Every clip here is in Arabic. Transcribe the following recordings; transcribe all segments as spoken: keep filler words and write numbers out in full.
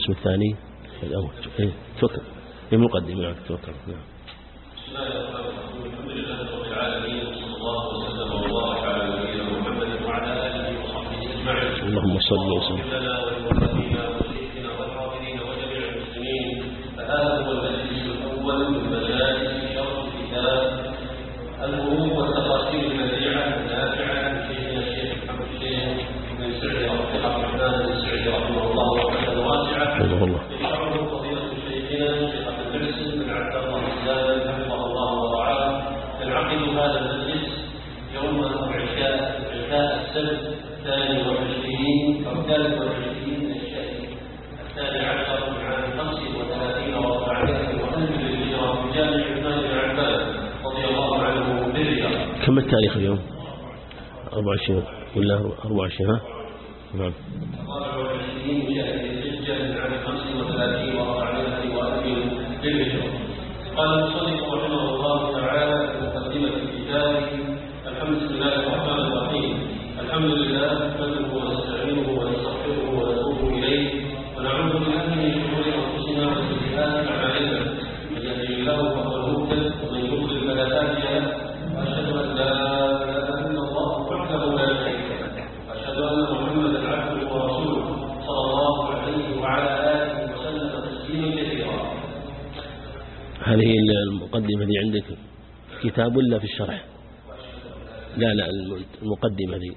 القسم الثاني الأول توكل في مقدمة نعم توكل نعم. بسم الله الرحمن الرحيم الحمد لله رب العالمين وصلى الله وسلم وبارك على نبينا محمد وعلى آله وصحبه أجمعين. اللهم صل وسلم لنا ولوالدينا وشيخنا والحاضرين وجميع المسلمين. فهذا هو المجلس الأول من مجالس شرح كتاب الفروق والتفاصيل البديعة النافعة لشيخنا الشيخ محمد الشيخ بن سعدي عبد الرحمن بن سعدي رحمه الله رحمة واسعة. حفظه الله. يشرحه فضيلة شيخنا الشيخ عبد المحسن بن عبد الله الزاهد حفظه الله ورعاه. ينعقد هذا المجلس يوم عشاء عشاء السبت الثاني والعشرين أو الثالث والعشرين من الشهر الثاني عشر من عام خمس وثلاثين وأربعمائة وألف للهجرة في جامع عثمان بن عفان رضي الله عنه بالرياض. كم التاريخ اليوم؟ أربعة وعشرين ولا أربعة وعشرين ها؟ نعم. أربعة وعشرين من شهر الحجة من عام خمس وثلاثين وأربعمائة وألف للهجرة. قال المصنف رحمه الله تعالى في مقدمة كتابه: الحمد لله الرحمن الرحيم. الحمد لله نحمده ونستعينه ونستغفره ونتوب إليه ونعوذ بالله من شرور أنفسنا وسيئات أعمالنا. من يهده الله فهو المهتد ومن يضلل فلا هادي له. وأشهد أن لا إله إلا الله وحده لا شريك له. وأشهد أن محمدا عبده ورسوله صلى الله عليه وعلى آله وسلم تسليما كثيرا. هذه المقدمة دي عندك كتاب ولا في الشرح؟ لا لا المقدمة دي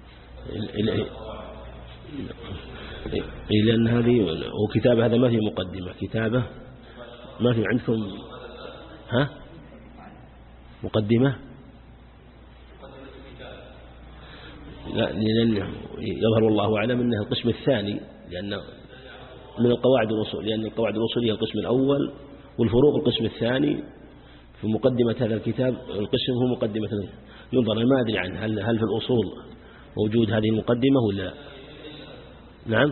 لأن هذه وكتاب هذا ما في مقدمة كتابة ما في عندكم ها مقدمة لا لأن يظهر والله أعلم أنه القسم الثاني لأن من القواعد الأصول لأن القواعد الأصولية القسم الأول والفروق القسم الثاني. في مقدمة هذا الكتاب القسم هو مقدمة ينظر ما أدري عنه هل هل في الأصول موجود هذه المقدمة ولا نعم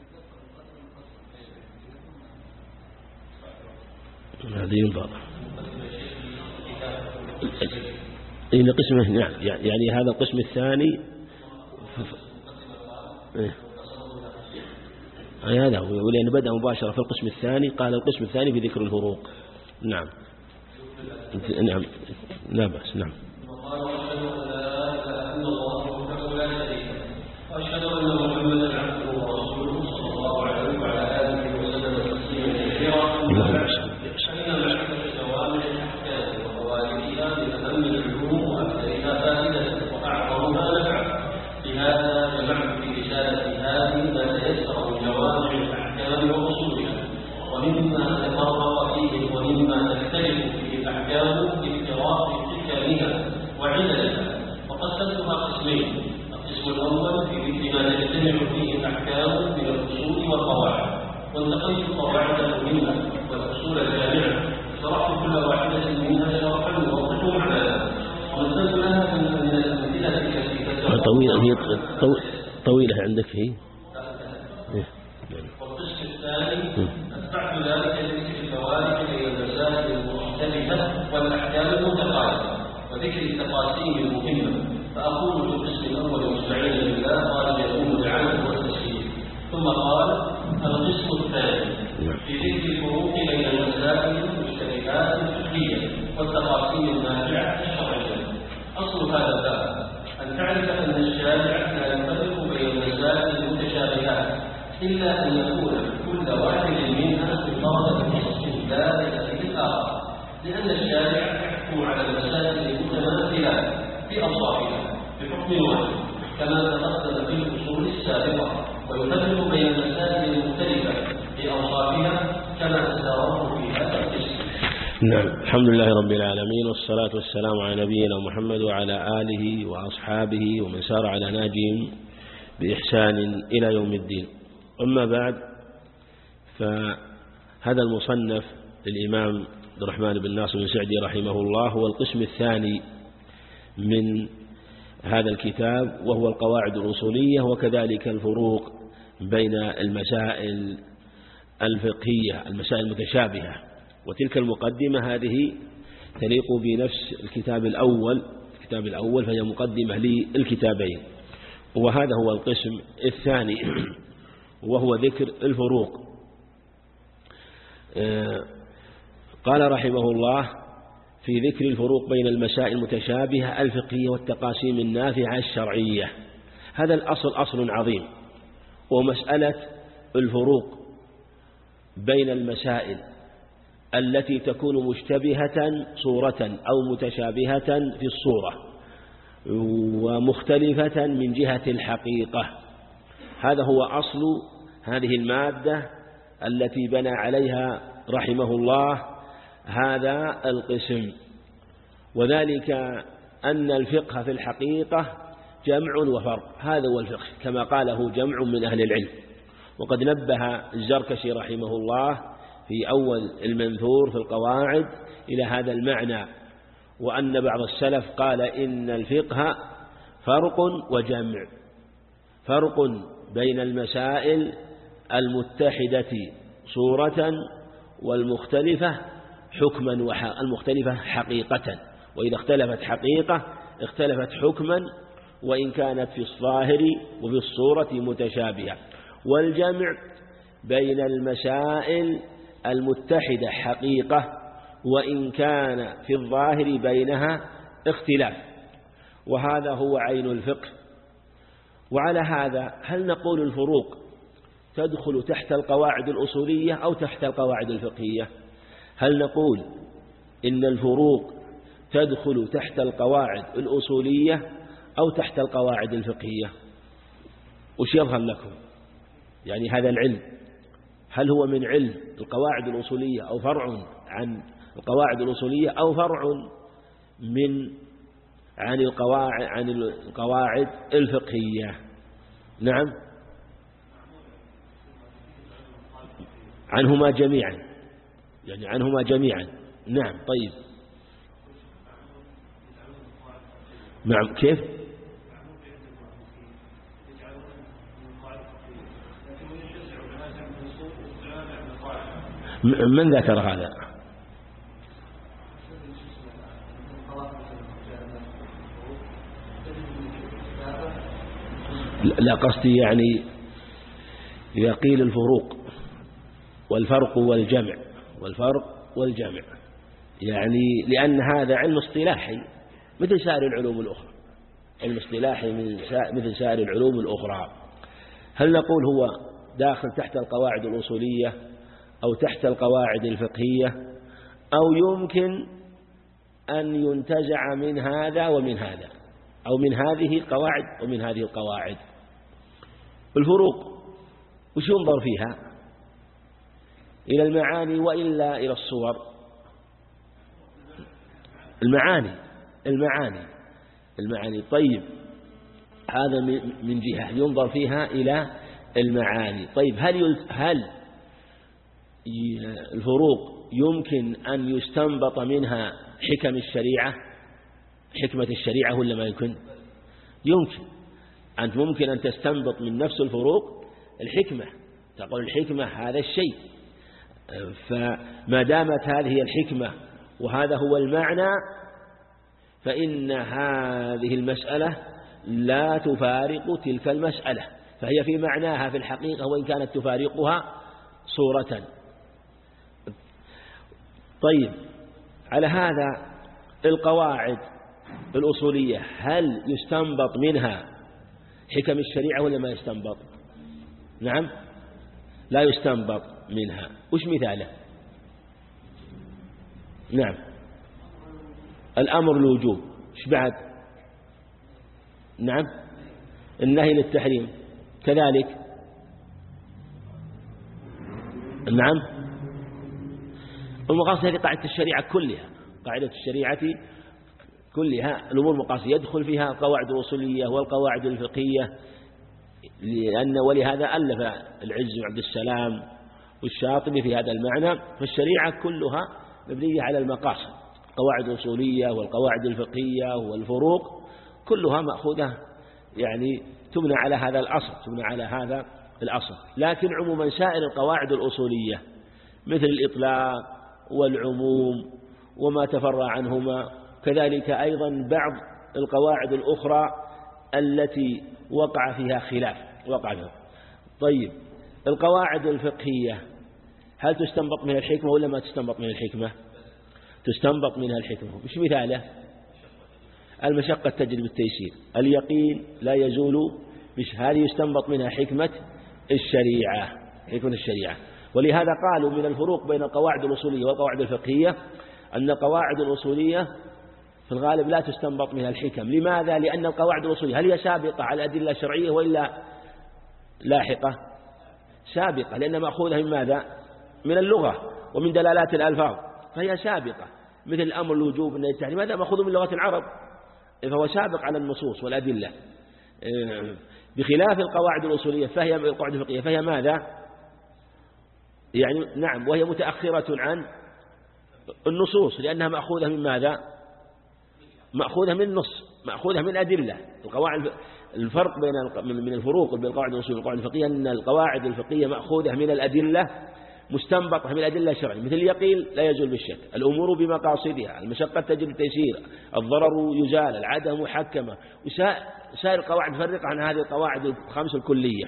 هذه ينظر إن قسمه نعم يعني هذا القسم الثاني أي هذا هو ولأن بدأ مباشرة في القسم الثاني قال القسم الثاني في ذكر الفروق. نعم نعم لا بأس. نعم. وأشهد أن محمدا عبده ورسوله صلى الله عليه وعلى آله وسلم تسليما كثيرا. فإن معرفة جوامع الأحكام وفوائدها من أهم العلوم وأكثرها فائدة وأعظمها نفعا. لهذا جمعت في رسالة هذه ما تيسر من جوامع الأحكام وأصولها ومما تفرق فيه ومما تختلف فيه الأحكام بافتراق حكمها وعللها. وقسمتها قسمين: القسم الأول في ذكر ما تجتمع فيه الأحكام من الأصول والقواعد، وانتقيت القواعد المهمة والأصول الجامعة شرحت كل واحدة منها شرحا يوضح معناها ومثلت لها من الأمثلة التي طويلة هي طويلة عندك هي. والقسم الثاني أتبعت ذلك بذكر الفوارق بين المسائل المختلفة والأحكام المتقاربة وذكر التقاسيم المهمة. فأقول في القسم الأول مستعينا بالله قال يقوم بالعمل والتسليم. ثم قال القسم الثاني في ذكر الفروق بين المسائل المشتبهات الفقهية والتقاسيم النافعة الشرعية. أصل هذا الباب أن تعرف أن الشارع لا يفرق بين المسائل المتشابهات إلا أن يكون كل واحد منها بفرض نص لا يأتي الآخر، لأن الشارع يحكم على المسائل المتماثلة بأوصافها بحكم واحد كما تقدم في الأصول السابقة، ويفرق بين المسائل المختلفة بأوصافها كما تدارك في هذا القسم. نعم. الحمد لله رب العالمين والصلاة والسلام على نبينا محمد وعلى آله وأصحابه ومن سار على ناجهم بإحسان إلى يوم الدين. أما بعد، فهذا المصنف للإمام عبد الرحمن بن ناصر بن سعدي رحمه الله هو القسم الثاني من هذا الكتاب، وهو القواعد الأصولية وكذلك الفروق بين المسائل الفقهية المسائل المتشابهة. وتلك المقدمة هذه تليق بنفس الكتاب الأول الكتاب الأول فهي مقدمة للكتابين. وهذا هو القسم الثاني وهو ذكر الفروق قال رحمه الله في ذكر الفروق بين المسائل المتشابهة الفقهية والتقاسيم النافعة الشرعية. هذا الأصل أصل عظيم، ومسألة الفروق بين المسائل التي تكون مشتبهة صورة أو متشابهة في الصورة ومختلفة من جهة الحقيقة، هذا هو أصل هذه المادة التي بنى عليها رحمه الله هذا القسم. وذلك أن الفقه في الحقيقة جمع وفرق، هذا هو الفقه كما قاله جمع من أهل العلم. وقد نبه الزركشي رحمه الله في أول المنثور في القواعد إلى هذا المعنى، وأن بعض السلف قال إن الفقه فرق وجمع، فرق بين المسائل المتحدة صورة والمختلفة حكما والمختلفة حقيقة، وإذا اختلفت حقيقة اختلفت حكما وإن كانت في الظاهر وفي الصورة متشابهة. والجمع بين المسائل المتحدة حقيقة وإن كان في الظاهر بينها اختلاف، وهذا هو عين الفقه. وعلى هذا هل نقول الفروق تدخل تحت القواعد الأصولية أو تحت القواعد الفقهية؟ هل نقول إن الفروق تدخل تحت القواعد الأصولية أو تحت القواعد الفقهية؟ وش يظهر لكم؟ يعني هذا العلم هل هو من علم القواعد الأصولية أو فرع عن القواعد الأصولية أو فرع من عن القواعد عن القواعد الفقهية؟ نعم، عنهما جميعا، يعني عنهما جميعا. نعم. طيب، نعم. كيف؟ من ذكر هذا؟ لا، قصدي يعني إذا قيل الفروق والفرق والجمع والفرق والجمع، يعني لأن هذا علم اصطلاحي مثل سائر العلوم الأخرى، علم اصطلاحي مثل سائر العلوم الأخرى. هل نقول هو داخل تحت القواعد الأصولية أو تحت القواعد الفقهية، أو يمكن أن ينتزع من هذا ومن هذا، أو من هذه القواعد ومن هذه القواعد؟ الفروق وش ينظر فيها؟ إلى المعاني وإلا إلى الصور؟ المعاني المعاني المعاني طيب، هذا من جهة ينظر فيها إلى المعاني. طيب، هل هل الفروق يمكن أن يستنبط منها حكم الشريعة، حكمة الشريعة، ولا ما يمكن؟ يمكن. أنت ممكن أن تستنبط من نفس الفروق الحكمة، تقول الحكمة هذا الشيء، فما دامت هذه الحكمة وهذا هو المعنى فإن هذه المسألة لا تفارق تلك المسألة، فهي في معناها في الحقيقة وإن كانت تفارقها صورة. طيب، على هذا القواعد الأصولية هل يستنبط منها حكم الشريعة ولا ما يستنبط؟ نعم، لا يستنبط منها. وش مثاله؟ نعم، الأمر الوجوب. ايش بعد؟ نعم، النهي للتحريم كذلك. نعم، المقاصد هذه قاعدة الشريعة كلها، قاعدة الشريعة كلها الأمور مقاصد يدخل فيها القواعد الأصولية والقواعد الفقهية، لأن ولهذا ألف العز بن عبد السلام والشاطبي في هذا المعنى. فالشريعة كلها مبنية على المقاصد، القواعد الأصولية والقواعد الفقهية والفروق كلها مأخوذة، يعني تبنى على هذا الأصل، تبنى على هذا الأصل. لكن عموما سائر القواعد الأصولية مثل الإطلاق والعموم وما تفرع عنهما، كذلك أيضا بعض القواعد الأخرى التي وقع فيها خلاف وقع فيها. طيب، القواعد الفقهية هل تستنبط منها الحكمة ولا ما تستنبط منها الحكمة؟ تستنبط منها الحكمة. مش مثاله؟ المشقة تجلب التيسير، اليقين لا يزول، مش هذه يستنبط منها حكمة الشريعة، حكمة الشريعة. ولهذا قالوا من الفروق بين القواعد الأصولية والقواعد الفقهية أن القواعد الأصولية في الغالب لا تستنبط منها الحكم. لماذا؟ لأن القواعد الأصولية هل هي سابقة على الأدلة الشرعية وإلا لاحقة؟ سابقة، لأن مأخوذها من ماذا؟ من اللغة ومن دلالات الألفاظ، فهي سابقة. مثل الأمر الوجوب أن التحريم هذا مأخوذ من لغة العرب، فهو سابق على النصوص والأدلة، بخلاف القواعد الأصولية فهي القواعد الفقهية فهي ماذا؟ يعني نعم، وهي متأخرة عن النصوص لأنها مأخوذة من ماذا؟ مأخوذة من النص، مأخوذة من أدلة. القواعد الفرق بين من الفروق بين القواعد الأصولية والقواعد الفقهية أن القواعد الفقهية مأخوذة من الأدلة، مستنبطة من الأدلة الشرعية، مثل اليقين لا يزول بالشك، الأمور بمقاصدها، المشقة تجلب التيسير، الضرر يزال، العادة محكمة، وسائر القواعد تفرق عن هذه القواعد الخمس الكلية.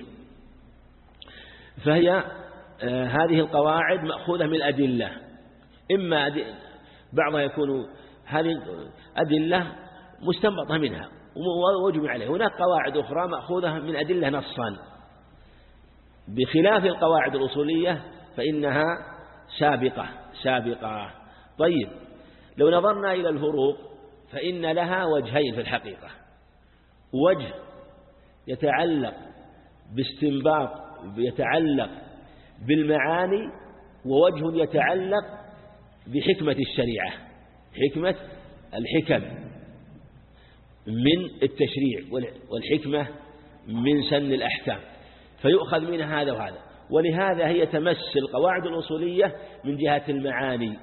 فهي آه هذه القواعد مأخوذة من الأدلة، إما بعضها يكون هذه أدلة مستنبطة منها ووجب عليه، هناك قواعد أخرى مأخوذة من أدلة نصا، بخلاف القواعد الأصولية فإنها سابقة سابقة. طيب، لو نظرنا إلى الفروق فإن لها وجهين في الحقيقة، وجه يتعلق باستنباط يتعلق بالمعاني، ووجه يتعلق بحكمة الشريعة، حكمة الحكم من التشريع والحكمة من سن الأحكام، فيؤخذ من هذا وهذا. ولهذا هي تمس القواعد الأصولية من جهة المعاني،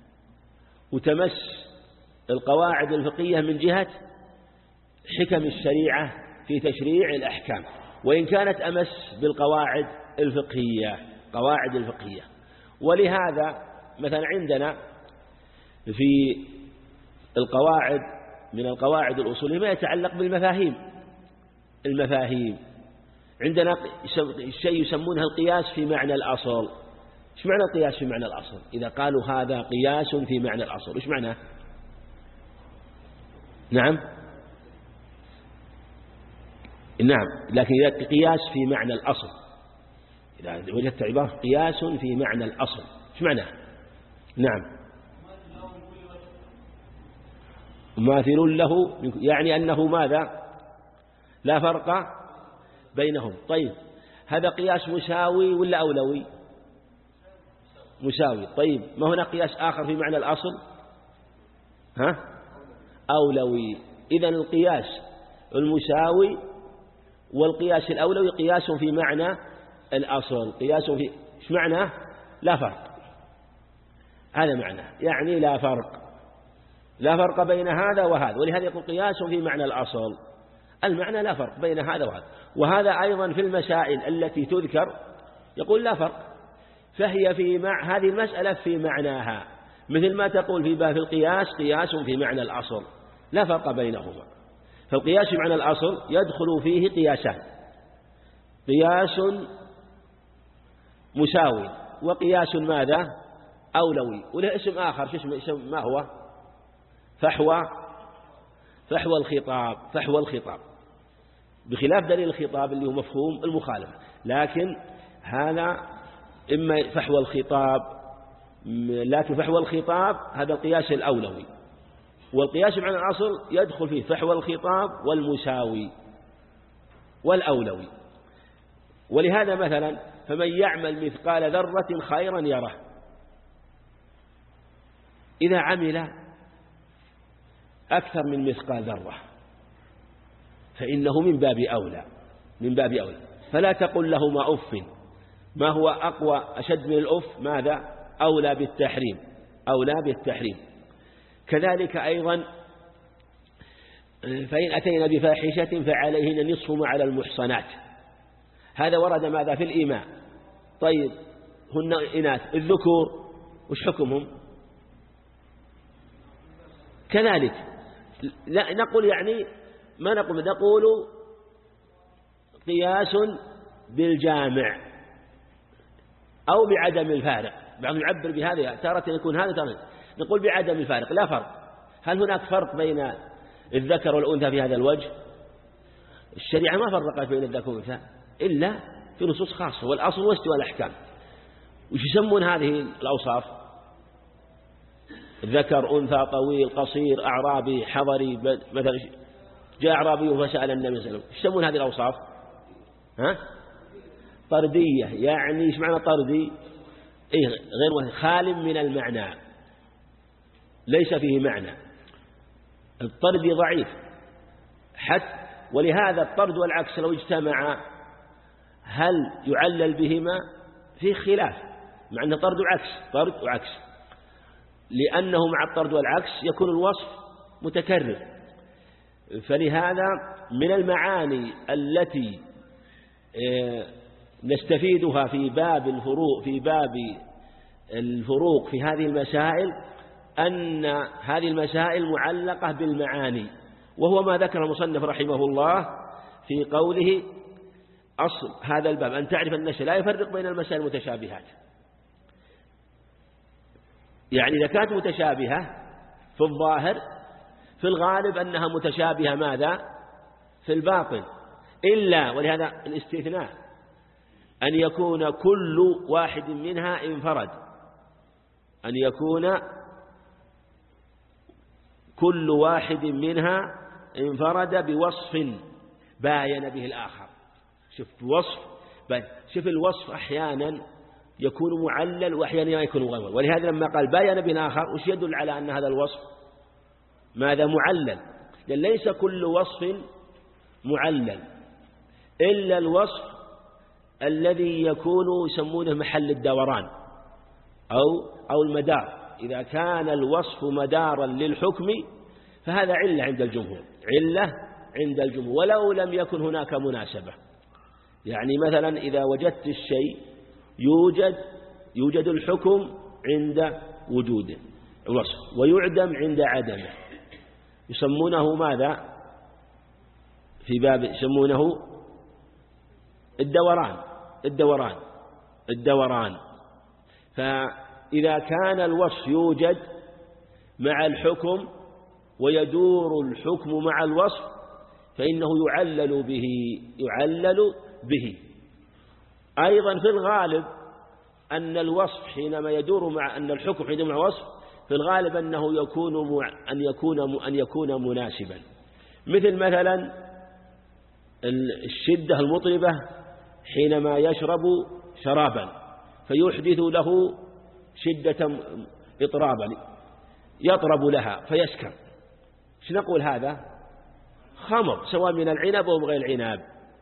وتمس القواعد الفقهية من جهة حكم الشريعة في تشريع الأحكام، وإن كانت أمس بالقواعد الفقهية قواعد الفقهية. ولهذا مثلا عندنا في القواعد من القواعد الأصولية ما يتعلق بالمفاهيم، المفاهيم عندنا شيء يسمونه القياس في معنى الأصل. إيش معنى القياس في معنى الأصل؟ إذا قالوا هذا قياس في معنى الأصل، إيش معناه؟ نعم نعم لكن إذا قياس في معنى الأصل، إذا وجدت عبارة قياس في معنى الأصل، إيش معناه؟ نعم، ماثل له، يعني أنه ماذا؟ لا فرق بينهم. طيب، هذا قياس مساوي ولا أولوي؟ مساوي. طيب، ما هنا قياس آخر في معنى الأصل؟ ها؟ أولوي. إذن القياس المساوي والقياس الأولوي قياس في معنى الأصل، قياس في إيش معناه؟ لا فرق، هذا معناه، يعني لا فرق، لا فرق بين هذا وهذا. ولهذا يقول قياس في معنى الأصل، المعنى لا فرق بين هذا وهذا. وهذا أيضا في المسائل التي تذكر يقول لا فرق، فهي في مع هذه المسألة في معناها، مثل ما تقول في باب القياس قياس في معنى الأصل، لا فرق بينهما. فالقياس في معنى الأصل يدخل فيه قياسان، قياس مساوي وقياس ماذا؟ أولوي. وله اسم آخر، شو اسمه؟ اسم ما هو؟ فحوى فحوى الخطاب، فحوى الخطاب، بخلاف دليل الخطاب اللي هو مفهوم المخالفة. لكن هذا إما فحوى الخطاب، لكن فحوى الخطاب هذا القياس الأولوي، والقياس معنى الأصل يدخل فيه فحوى الخطاب والمساوي والأولوي. ولهذا مثلا فمن يعمل مثقال ذرة خيرا يره، إذا عمل أكثر من مثقال ذرة فإنه من باب أولى، من باب أولى. فلا تقل لهما أف، ما هو أقوى أشد من الأف؟ ماذا؟ أولى بالتحريم، أولى بالتحريم. كذلك أيضا فإن أتينا بفاحشة فعليهن نصف ما على المحصنات، هذا ورد ماذا؟ في الإيماء. طيب، هن إناث، الذكور وش حكمهم؟ كذلك لا نقول يعني ما نقول نقول قياس بالجامع، أو بعدم الفارق. بعضهم يعبر بهذا، تارة يكون هذا تارة نقول بعدم الفارق، لا فرق. هل هناك فرق بين الذكر والأنثى في هذا الوجه؟ الشريعة ما فرقت بين الذكر والأنثى إلا في نصوص خاصة، والأصل هو استواء الأحكام. وش يسمون هذه الأوصاف؟ ذكر، أنثى، طويل، قصير، أعرابي، حضري. مثلا جاء أعرابي فسأل النبي صلى الله عليه وسلم، ايش يسمون هذه الأوصاف؟ ها؟ طردية. يعني ايش معنى طردي؟ إيه غير خال من المعنى، ليس فيه معنى. الطردي ضعيف حتى، ولهذا الطرد والعكس لو اجتمع هل يعلل بهما؟ فيه خلاف، مع أن طرد وعكس، طرد وعكس، لأنه مع الطرد والعكس يكون الوصف متكرر. فلهذا من المعاني التي نستفيدها في باب الفروق في باب الفروق في هذه المسائل أن هذه المسائل معلقة بالمعاني، وهو ما ذكر المصنف رحمه الله في قوله أصل هذا الباب أن تعرف أن الشيء لا يفرق بين المسائل المتشابهات. يعني إذا كانت متشابهة في الظاهر في الغالب أنها متشابهة ماذا؟ في الباطن، إلا ولهذا الاستثناء أن يكون كل واحد منها انفرد، أن يكون كل واحد منها انفرد بوصف باين به الآخر. شوف وصف باين. شوف الوصف أحيانا يكون معلل وأحيانا يكون غير، ولهذا لما قال باين به الآخر وش يدل على أن هذا الوصف ماذا؟ معلل. لأن ليس كل وصف معلل إلا الوصف الذي يكون يسمونه محل الدوران أو أو المدار. إذا كان الوصف مدارا للحكم فهذا علة عند الجمهور، علة عند الجمهور ولو لم يكن هناك مناسبة. يعني مثلا إذا وجدت الشيء يوجد يوجد الحكم عند وجوده الوصف ويعدم عند عدمه، يسمونه ماذا في باب يسمونه الدوران الدوران الدوران فإذا كان الوصف يوجد مع الحكم ويدور الحكم مع الوصف فإنه يعلل به يعلل به. أيضا في الغالب أن الوصف حينما يدور مع أن الحكم حينما مع الوصف في الغالب أنه يكون أن يكون أن يكون مناسبا. مثل مثلا الشدة المطربة حينما يشرب شرابا فيحدث له شدة إطرابا يطرب لها فيسكر، ايش نقول؟ هذا خمر سواء من العنب أو غير العنب،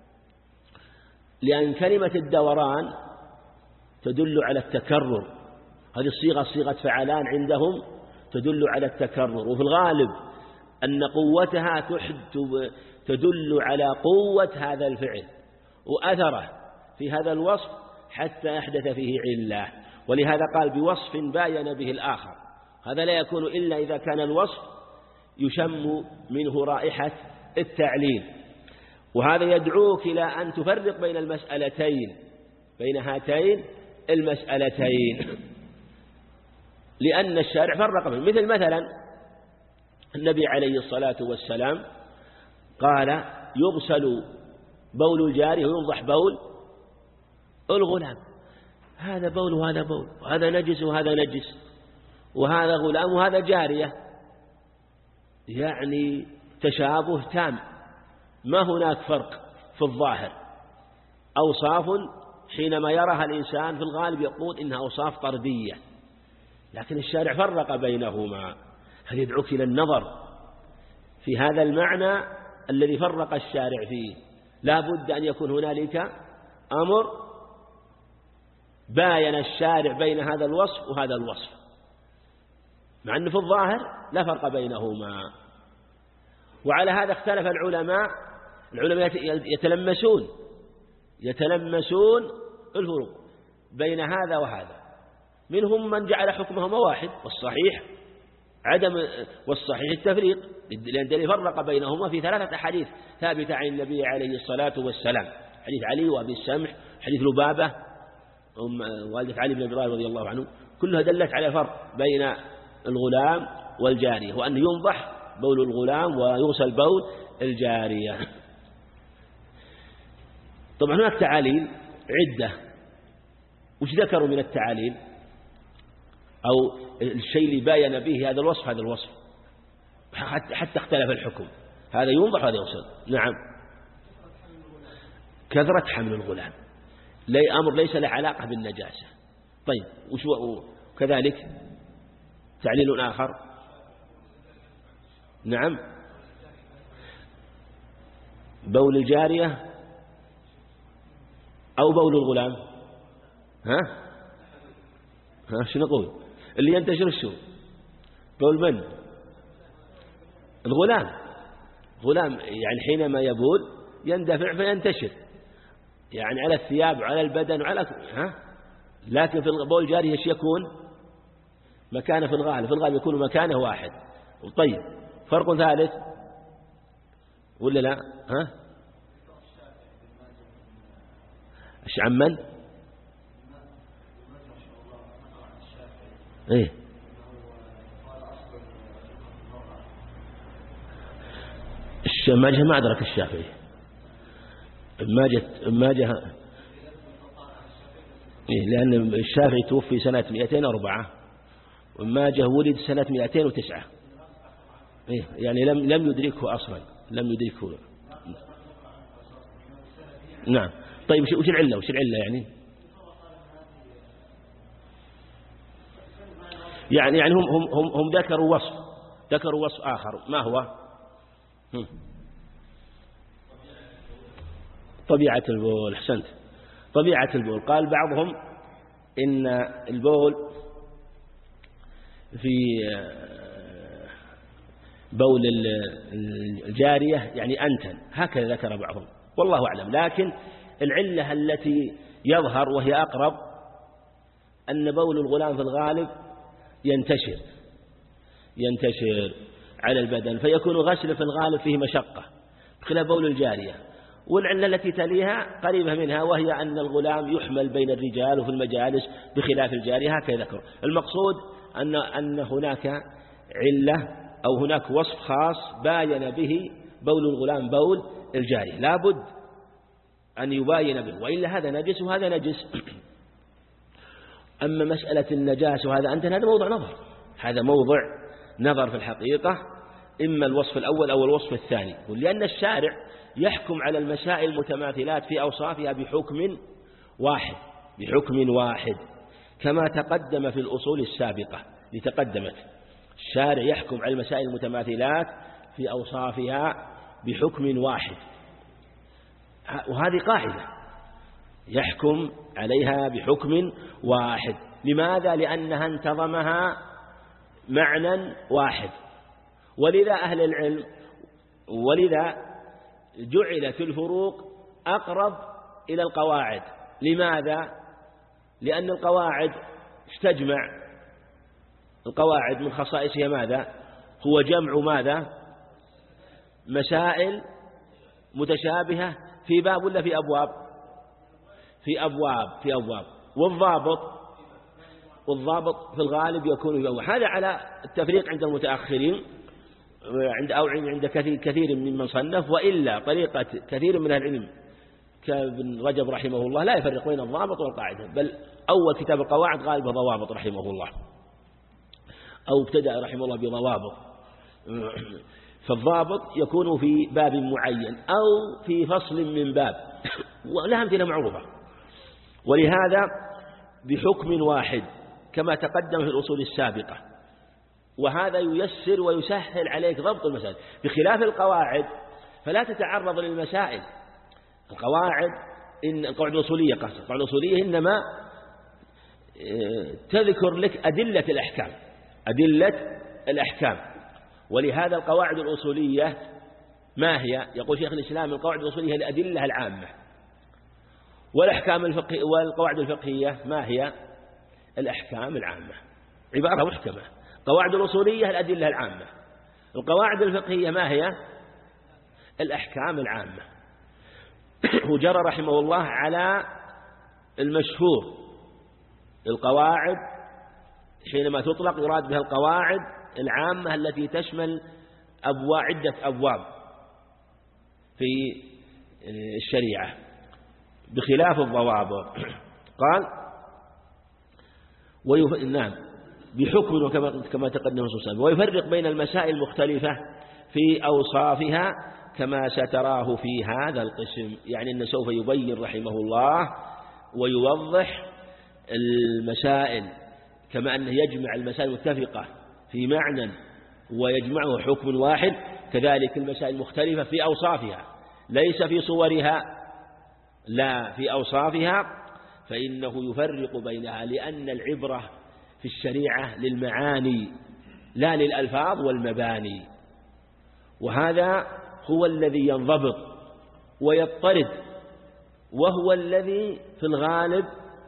لأن كلمة الدوران تدل على التكرر. هذه الصيغة صيغة فعلان عندهم تدل على التكرر، وفي الغالب أن قوتها تدل على قوة هذا الفعل وأثره في هذا الوصف حتى يحدث فيه علة. ولهذا قال بوصف باين به الآخر. هذا لا يكون إلا إذا كان الوصف يشم منه رائحة التعليل. وهذا يدعوك إلى أن تفرق بين المسألتين بين هاتين المسألتين، لأن الشارع فرق بين. مثل مثلا النبي عليه الصلاة والسلام قال يغسل بول الجارية وينضح بول الغلام، هذا بول وهذا بول، وهذا نجس وهذا نجس، وهذا غلام وهذا جارية، يعني تشابه تام، ما هناك فرق في الظاهر. أوصاف حينما يراها الإنسان في الغالب يقول إنها أوصاف طردية، لكن الشارع فرق بينهما. هل يدعوك إلى النظر في هذا المعنى الذي فرق الشارع فيه؟ لا بد أن يكون هنالك أمر باين الشارع بين هذا الوصف وهذا الوصف، مع أنه في الظاهر لا فرق بينهما. وعلى هذا اختلف العلماء العلماء يتلمسون يتلمسون الفروق بين هذا وهذا. منهم من جعل حكمهما واحد، والصحيح عدم والصحيح التفريق، لأن الذي فرق بينهما في ثلاثة أحاديث ثابتة عن النبي عليه الصلاة والسلام: حديث علي وأبي السمح، حديث لبابة والدة علي بن أبي طالب رضي الله عنه، كلها دلت على فرق بين الغلام والجارية، وأن ينضح بول الغلام ويغسل بول الجارية. طبعا هناك تعاليل عدة. وش ذكروا من التعاليل أو الشيء اللي باين به هذا الوصف هذا الوصف حتى اختلف الحكم، هذا ينضح وهذا يغسل. نعم، كثرة حمل الغلام لي أمر ليس له علاقة بالنجاسة. طيب وشو كذلك تعليل آخر؟ نعم، بول الجارية أو بول الغلام. ها ها شو نقول؟ اللي ينتشر الشو بول من؟ الغلام. غلام يعني حينما يبول يندفع فينتشر، يعني على الثياب وعلى البدن وعلى ها. لكن في بول الجارية ايش يكون؟ مكانه في الغالب، في الغالب يكون مكانه واحد. طيب فرق ثالث ولا لا؟ ها ايش عمن؟ ايه الشماجة ما أدرك الشافعي. ما جت ما جه إيه، لأن الشافعي توفي سنة مئتين وأربعة وما جه ولد سنة مئتين وتسعة. إيه يعني لم لم يدركه أصلا، لم يدركه. نعم. طيب وش العلة؟ وش العلة يعني؟ يعني يعني هم هم هم هم ذكروا وصف ذكروا وصف آخر. ما هو؟ هم. طبيعة البول. أحسنت. طبيعة البول. قال بعضهم إن البول في بول الجارية يعني أنتن، هكذا ذكر بعضهم والله أعلم. لكن العلة التي يظهر وهي أقرب أن بول الغلام في الغالب ينتشر ينتشر على البدن، فيكون غسل في الغالب فيه مشقة بخلاف بول الجارية. والعلة التي تليها قريبة منها وهي أن الغلام يحمل بين الرجال وفي المجالس بخلاف الجارية، هكذا ذكر. المقصود أن أن هناك علة أو هناك وصف خاص باين به بول الغلام بول الجارية، لابد أن يباين به، وإلا هذا نجس وهذا نجس. أما مسألة النجاس وهذا أنت هذا موضع نظر، هذا موضع نظر في الحقيقة، إما الوصف الأول أو الوصف الثاني. ولأن الشارع يحكم على المسائل المتماثلات في أوصافها بحكم واحد بحكم واحد كما تقدم في الأصول السابقة لتقدمت. الشارع يحكم على المسائل المتماثلات في أوصافها بحكم واحد، وهذه قاعدة يحكم عليها بحكم واحد. لماذا؟ لأنها انتظمها معنى واحد. ولذا أهل العلم ولذا جعلت الفروق أقرب إلى القواعد. لماذا؟ لأن القواعد تجمع، القواعد من خصائصها ماذا؟ هو جمع ماذا؟ مسائل متشابهة في باب ولا في أبواب؟ في أبواب في أبواب والضابط والضابط في الغالب يكون في أبواب. هذا على التفريق عند المتأخرين عند أو عند كثير كثير ممن صنف، وإلا طريقة كثير من العلم كابن رجب رحمه الله لا يفرق بين الضابط والقاعدة، بل أول كتاب القواعد غالبا ضوابط رحمه الله، أو ابتدأ رحمه الله بضوابط. فالضابط يكون في باب معين أو في فصل من باب، ولها أمثلة معروفة. ولهذا بحكم واحد كما تقدم في الأصول السابقة، وهذا ييسر ويسهل عليك ضبط المسائل، بخلاف القواعد فلا تتعرض للمسائل. القواعد إن القواعد الأصولية قصد القواعد الأصولية إنما تذكر لك أدلة الأحكام أدلة الأحكام ولهذا القواعد الأصولية ما هي؟ يقول شيخ الإسلام القواعد الأصولية الأدلة العامة، والأحكام الفقهية والقواعد الفقهية ما هي؟ الأحكام العامة. عبارة محكمة. القواعد الأصولية الأدلة العامة، القواعد الفقهية ما هي؟ الأحكام العامة. وجرى رحمه الله على المشهور القواعد حينما تطلق يراد بها القواعد العامة التي تشمل أبواب عدة أبواب في الشريعة بخلاف الضوابط. قال ويف... نعم بحكم وكما كما تقدم الرسول، ويفرق بين المسائل المختلفة في أوصافها كما ستراه في هذا القسم. يعني أنه سوف يبين رحمه الله ويوضح المسائل كما أنه يجمع المسائل المتفقة في معنى ويجمعه حكم واحد، كذلك المسائل المختلفة في أوصافها ليس في صورها لا في أوصافها، فإنه يفرق بينها، لأن العبرة في الشريعة للمعاني لا للألفاظ والمباني، وهذا هو الذي ينضبط ويضطرد، وهو الذي في الغالب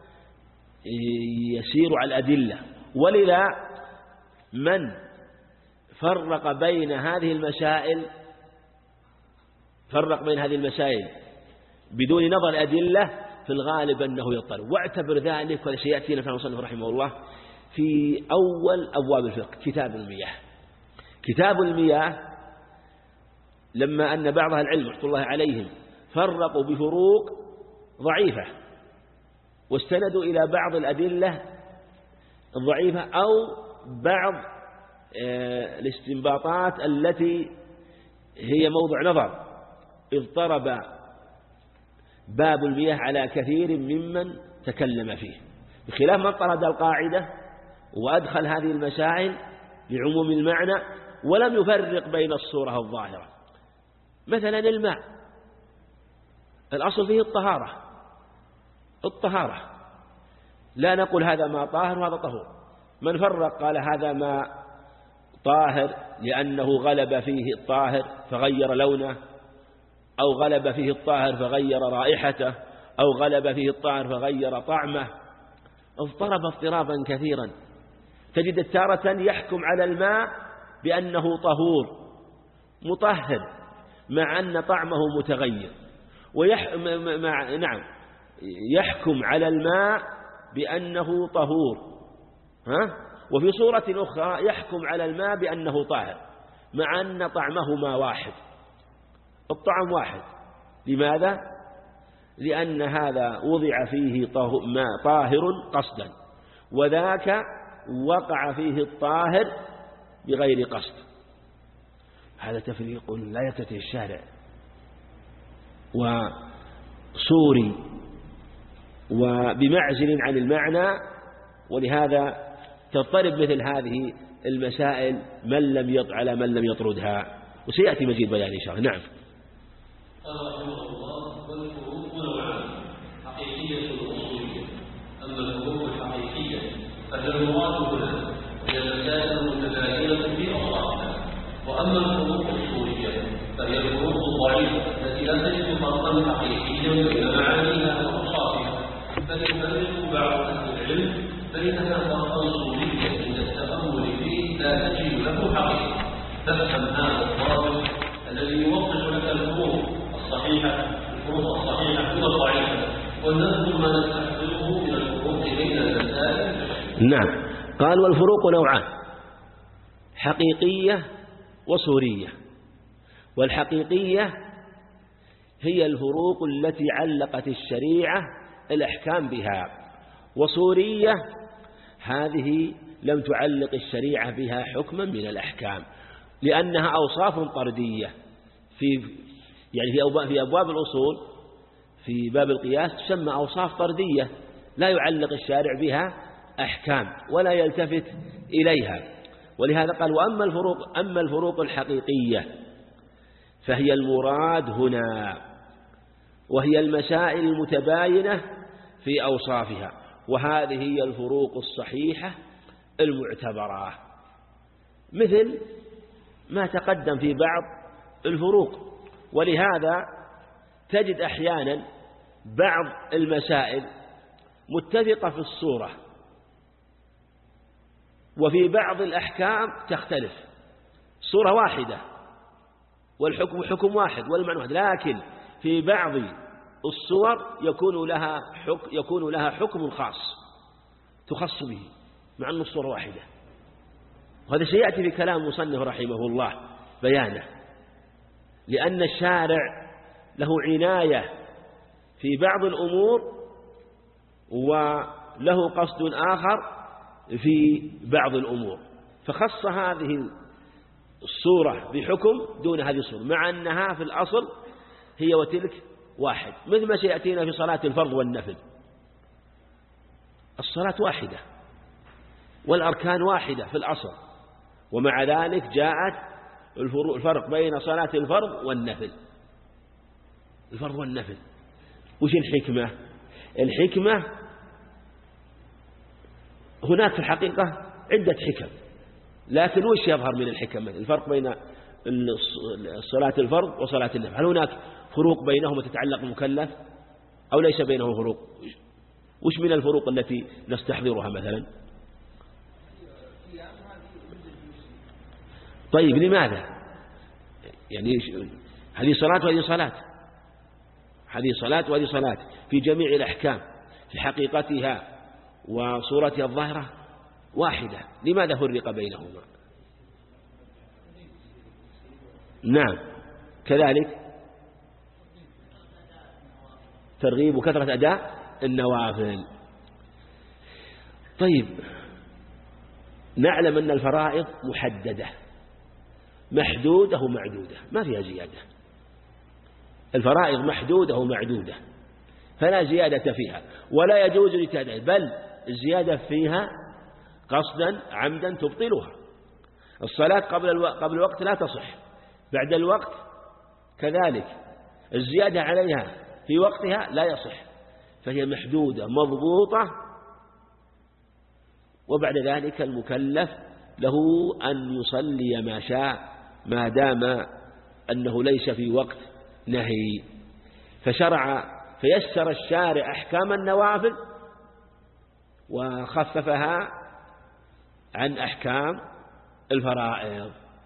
يسير على الأدلة. ولذا من فرق بين هذه المسائل فرق بين هذه المسائل بدون نظر الأدلة في الغالب أنه يضطرد. واعتبر ذلك ولا سيأتينا في المصنف رحمه الله في أول أبواب الفقه كتاب المياه. كتاب المياه لما أن بعض العلم رحمة الله عليهم فرقوا بفروق ضعيفة واستندوا إلى بعض الأدلة الضعيفة أو بعض الاستنباطات التي هي موضع نظر، اضطرب باب المياه على كثير ممن تكلم فيه، بخلاف من طرد القاعدة وأدخل هذه المسائل لعموم المعنى ولم يفرق بين الصورة الظاهرة. مثلا الماء الأصل فيه الطهارة الطهارة لا نقول هذا ماء طاهر وهذا طهور. من فرق قال هذا ماء طاهر لأنه غلب فيه الطاهر فغير لونه، أو غلب فيه الطاهر فغير رائحته، أو غلب فيه الطاهر فغير طعمه، اضطرب اضطرابا كثيرا. تجد تارة يحكم على الماء بأنه طهور مطهر مع أن طعمه متغير، ويح... مع... نعم يحكم على الماء بأنه طهور، ها؟ وفي صورة أخرى يحكم على الماء بأنه طاهر مع أن طعمهما واحد، الطعم واحد. لماذا؟ لأن هذا وضع فيه ماء طاهر قصدا، وذاك وقع فيه الطاهر بغير قصد. هذا تفريق لا يتتي الشارع وصوري وبمعزل عن المعنى، ولهذا تضطرب مثل هذه المسائل من لم يط على من لم يطردها، وسيأتي مزيد بيان إن شاء الله. نعم. قال رحمه الله والفروق نوعان حقيقية وأصولية. أما الفروق الحقيقية فهي المراد هنا هي المسائل المتباينة في أوصافها، وأما الفروق الأصولية فهي الفروق الضعيفة التي لا تجد فرقا حقيقيا بين معانيها وأوصافها، بل يفرق بعض أهل العلم بينها فرقا أصوليا عند التأمل فيه لا تجد له حقيقة. تفهم هذا الضابط الذي يوضح لك الفروق الصحيحة الفروق الصحيحة والضعيفة، ونذكر ما نستحضره من الفروق بين المسائل. نعم. قال والفروق نوعان حقيقية وصورية. والحقيقية هي الفروق التي علقت الشريعة الأحكام بها، وصورية هذه لم تعلق الشريعة بها حكما من الأحكام، لأنها أوصاف طردية في يعني في أبواب, في أبواب الأصول في باب القياس تسمى أوصاف طردية لا يعلق الشارع بها أحكام ولا يلتفت إليها. ولهذا قال وأما الفروق أما الفروق الحقيقية فهي المراد هنا، وهي المسائل المتباينة في أوصافها، وهذه هي الفروق الصحيحة المعتبرة، مثل ما تقدم في بعض الفروق. ولهذا تجد أحيانا بعض المسائل متفقة في الصورة، وفي بعض الأحكام تختلف، صورة واحدة والحكم حكم واحد والمعنى واحد، لكن في بعض الصور يكون لها حكم يكون لها حكم خاص، تخص به مع أن الصورة واحدة. وهذا سيأتي في كلام المصنف رحمه الله بيانه، لأن الشارع له عناية في بعض الأمور وله قصد آخر في بعض الأمور، فخص هذه الصورة بحكم دون هذه الصورة مع أنها في الأصل هي وتلك واحد، مثل ما سيأتينا في صلاة الفرض والنفل. الصلاة واحدة والأركان واحدة في الأصل، ومع ذلك جاءت الفرق بين صلاة الفرض والنفل. الفرض والنفل وش الحكمة؟ الحكمة هناك في الحقيقة عدة حكم، لكن وش يظهر من الحكم؟ الفرق بين صلاة الفرض وصلاة النفل، هل هناك فروق بينهما تتعلق بالمكلف أو ليس بينهم فروق؟ وش من الفروق التي نستحضرها مثلا؟ طيب لماذا؟ يعني هذه صلاة وهذه صلاة، هذه صلاة وهذه صلاة في جميع الأحكام في حقيقتها وصورتها الظاهرة واحدة، لماذا فرق بينهما؟ نعم كذلك ترغيب وكثرة أداء النوافل. طيب نعلم أن الفرائض محددة محدودة ومعدودة، ما فيها زيادة. الفرائض محدودة ومعدودة فلا زيادة فيها ولا يجوز الاجتهاد، بل الزيادة فيها قصدا عمدا تبطلها. الصلاة قبل الوقت, قبل الوقت لا تصح، بعد الوقت كذلك، الزيادة عليها في وقتها لا يصح، فهي محدودة مضبوطة. وبعد ذلك المكلف له أن يصلي ما شاء ما دام أنه ليس في وقت نهي. فشرع فيسر الشارع أحكام النوافل وخففها عن أحكام الفرائض،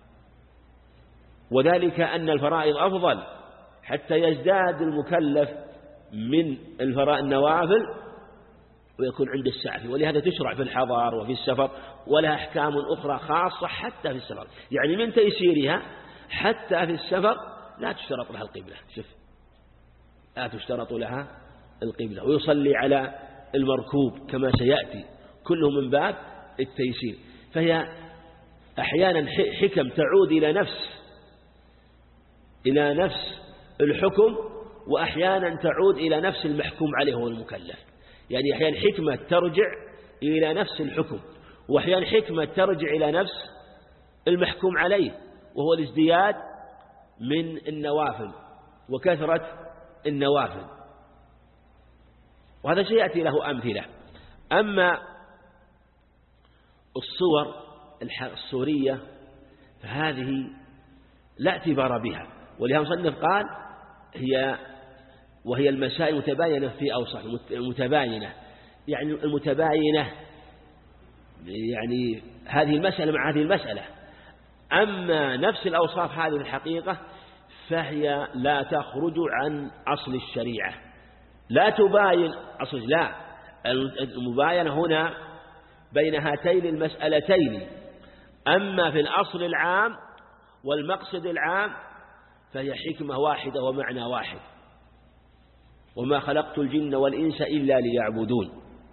وذلك أن الفرائض أفضل حتى يزداد المكلف من الفرائض النوافل ويكون عند السعي، ولهذا تشرع في الحضر وفي السفر، ولها أحكام أخرى خاصة حتى في السفر. يعني من تيسيرها حتى في السفر لا تشترط لها القبلة، شوف لا تشترط لها القبلة، ويصلي على المركوب كما سيأتي، كله من باب التيسير. فهي أحيانا حكم تعود إلى نفس إلى نفس الحكم، وأحيانا تعود إلى نفس المحكوم عليه هو المكلف. يعني أحيانا حكمة ترجع إلى نفس الحكم، وأحيانا حكمة ترجع إلى نفس المحكوم عليه وهو الازدياد من النوافل وكثرة النوافل، وهذا سيأتي له أمثلة. أما الصور السورية فهذه لا اعتبار بها، ولهذا مصنف قال هي وهي المسائل المتباينة في أوصاف المتباينة، يعني المتباينة يعني هذه المسألة مع هذه المسألة. أما نفس الأوصاف هذه الحقيقة فهي لا تخرج عن أصل الشريعة، لا تباين أصل، لا، المباينة هنا بين هاتين المسألتين. أما في الأصل العام والمقصد العام فهي حكمة واحدة ومعنى واحد، وما خلقت الجن والإنس إلا ليعبدون.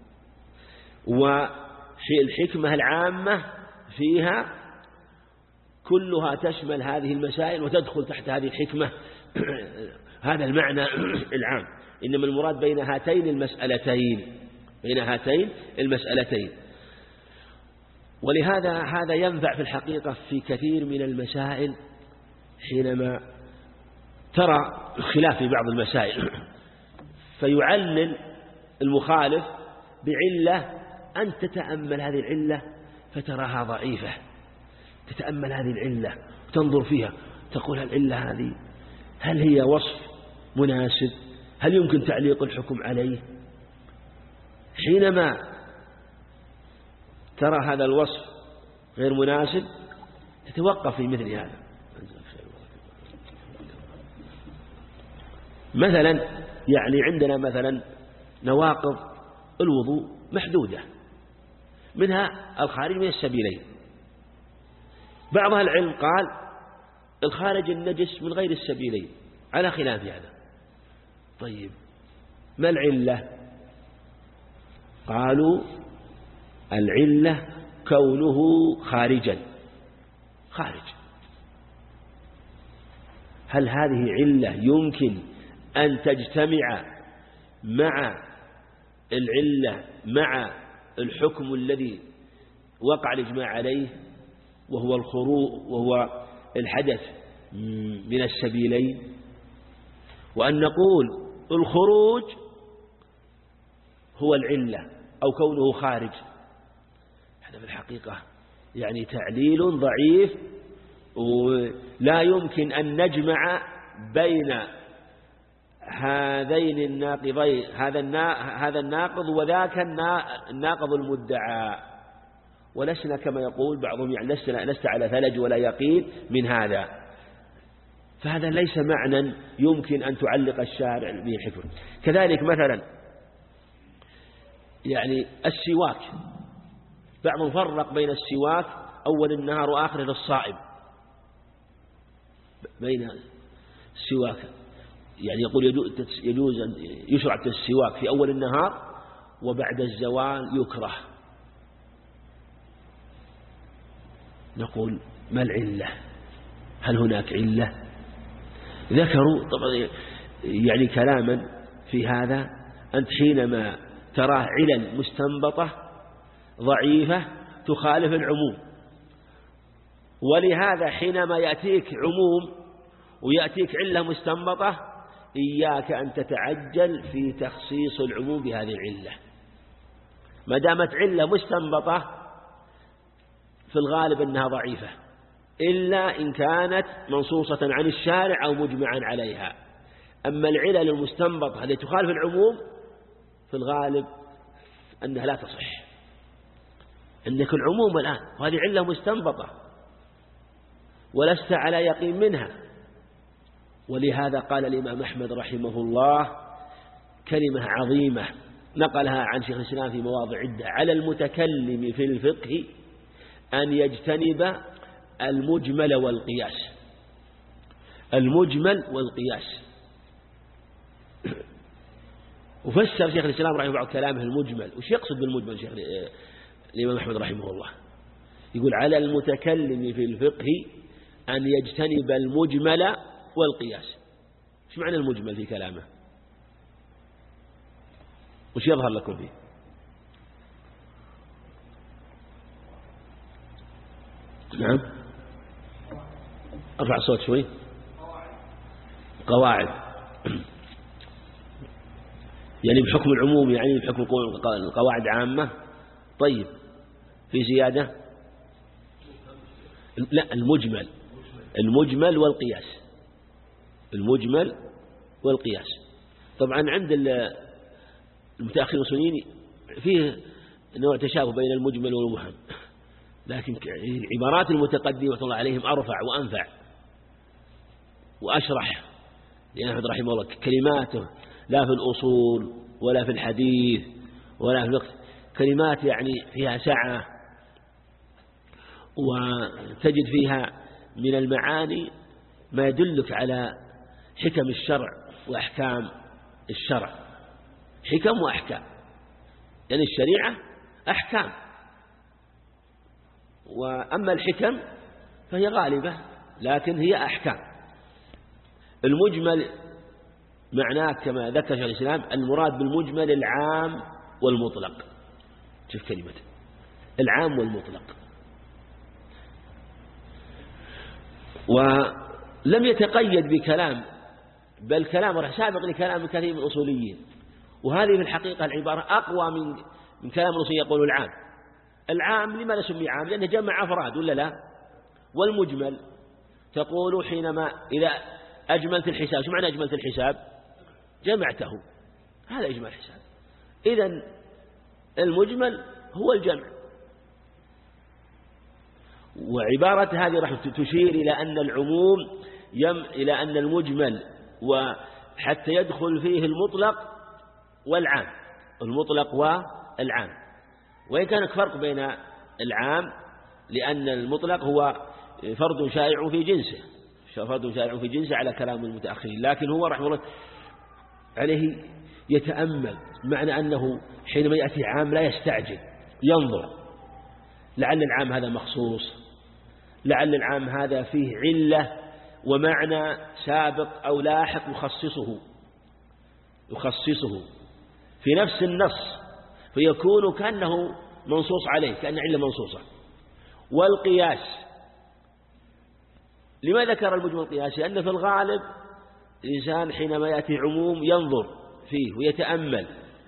والحكمة العامة فيها كلها تشمل هذه المسائل وتدخل تحت هذه الحكمة هذا المعنى العام. إنما المراد بين هاتين المسألتين بين هاتين المسألتين ولهذا هذا ينفع في الحقيقة في كثير من المسائل حينما ترى خلاف في بعض المسائل فيعلل المخالف بعلة، أن تتأمل هذه العلة فتراها ضعيفة، تتأمل هذه العلة وتنظر فيها تقول العلة هذه هل هي وصف مناسب؟ هل يمكن تعليق الحكم عليه؟ حينما ترى هذا الوصف غير مناسب تتوقف في مثل هذا. مثلا يعني عندنا مثلا نواقض الوضوء محدودة، منها الخارج من السبيلين. بعض أهل العلم قال الخارج النجس من غير السبيلين على خلاف هذا. طيب ما العلة؟ قالوا العلة كونه خارجا. خارج، هل هذه علة يمكن أن تجتمع مع العلة مع الحكم الذي وقع الإجماع عليه وهو الخروج وهو الحدث من السبيلين؟ وأن نقول الخروج هو العلة أو كونه خارج، هذا في الحقيقة يعني تعليل ضعيف، ولا يمكن أن نجمع بين هذين الناقضين، هذا هذا الناقض وذاك الناقض المدعى. ولسنا كما يقول بعضهم يعني لسنا لست على ثلج ولا يقين من هذا، فهذا ليس معنى يمكن أن تعلق الشارع به حكم. كذلك مثلا يعني السواك، بعضهم فرق بين السواك أول النهار وآخره للصائم، بين السواك يعني يقول يجوز أن يشرع السواك في أول النهار وبعد الزوال يكره. نقول ما العلة؟ هل هناك علة؟ ذكروا طبعا يعني كلاما في هذا. أنت حينما تراه علل مستنبطة ضعيفة تخالف العموم، ولهذا حينما يأتيك عموم ويأتيك علة مستنبطة إياك أن تتعجل في تخصيص العموم بهذه العلة. ما دامت علة مستنبطة في الغالب أنها ضعيفة إلا إن كانت منصوصة عن الشارع أو مجمعا عليها. أما العلل المستنبطة التي تخالف العموم في الغالب أنها لا تصح. عندك العموم الآن وهذه علة مستنبطة ولست على يقين منها، ولهذا قال الإمام أحمد رحمه الله كلمة عظيمة نقلها عن شيخ الإسلام في مواضع عدة: على المتكلم في الفقه أن يجتنب المجمل والقياس. المجمل والقياس. وفسر شيخ الإسلام رحمه الله كلامه المجمل. وش يقصد بالمجمل شيخ الإمام أحمد رحمه الله؟ يقول على المتكلم في الفقه أن يجتنب المجمل والقياس. ايش معنى المجمل في كلامه؟ وش يظهر لكم فيه؟ نعم ارفع الصوت شوي. قواعد يعني بحكم العموم، يعني بحكم القواعد عامة. طيب في زيادة؟ لا، المجمل المجمل والقياس. المجمل والقياس. طبعا عند المتأخرين الأصوليين فيه نوع تشابه بين المجمل والمبهم، لكن عبارات المتقدمة رحمة الله عليهم أرفع وأنفع وأشرح، لأن أحمد رحمه الله كلماته لا في الأصول ولا في الحديث ولا في الفقه، كلمات يعني فيها سعة وتجد فيها من المعاني ما يدلك على حكم الشرع وأحكام الشرع. حكم وأحكام، يعني الشريعة أحكام، وأما الحكم فهي غالبة لكن هي أحكام. المجمل معناه كما ذكر شيخ الإسلام المراد بالمجمل العام والمطلق. شوف كلمة العام والمطلق. ولم يتقيد بكلام، بل كلام سابق لكلام كثير من الأصوليين، وهذه في الحقيقة العبارة أقوى من من كلام الأصوليين. يقولوا العام. العام لماذا سمي عام؟ لأنه جمع أفراد ولا لا؟ والمجمل تقول حينما إذا أجملت الحساب، شو معنى أجملت الحساب؟ جمعته، هذا إجمال الحساب. إذن المجمل هو الجمع. وعبارة هذه راح تشير إلى أن العموم يم إلى أن المجمل وحتى يدخل فيه المطلق والعام، المطلق والعام. وإن كان فرق بين العام، لأن المطلق هو فرد شائع في جنسه فرد شائع في جنسه على كلام المتأخرين، لكن هو رحمه الله عليه يتأمل، معنى أنه حينما يأتي عام لا يستعجل، ينظر لعل العام هذا مخصوص، لعل العام هذا فيه علة ومعنى سابق أو لاحق يخصصه يخصصه في نفس النص، فيكون كأنه منصوص عليه، كأن علة منصوصة. والقياس، لما ذكر المجمل القياسي؟ لأن في الغالب الإنسان حينما يأتي عموم ينظر فيه ويتأمل،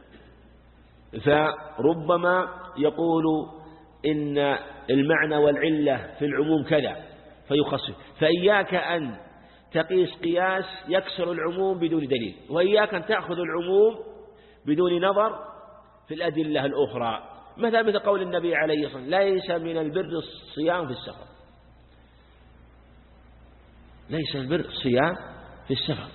فربما يقول إن المعنى والعلة في العموم كذا فيخصص. فإياك أن تقيس قياس يكسر العموم بدون دليل، وإياك أن تأخذ العموم بدون نظر في الأدلة الأخرى. مثلا مثل قول النبي عليه الصلاة والسلام: ليس من البر الصيام في السفر. ليس البر الصيام في السفر،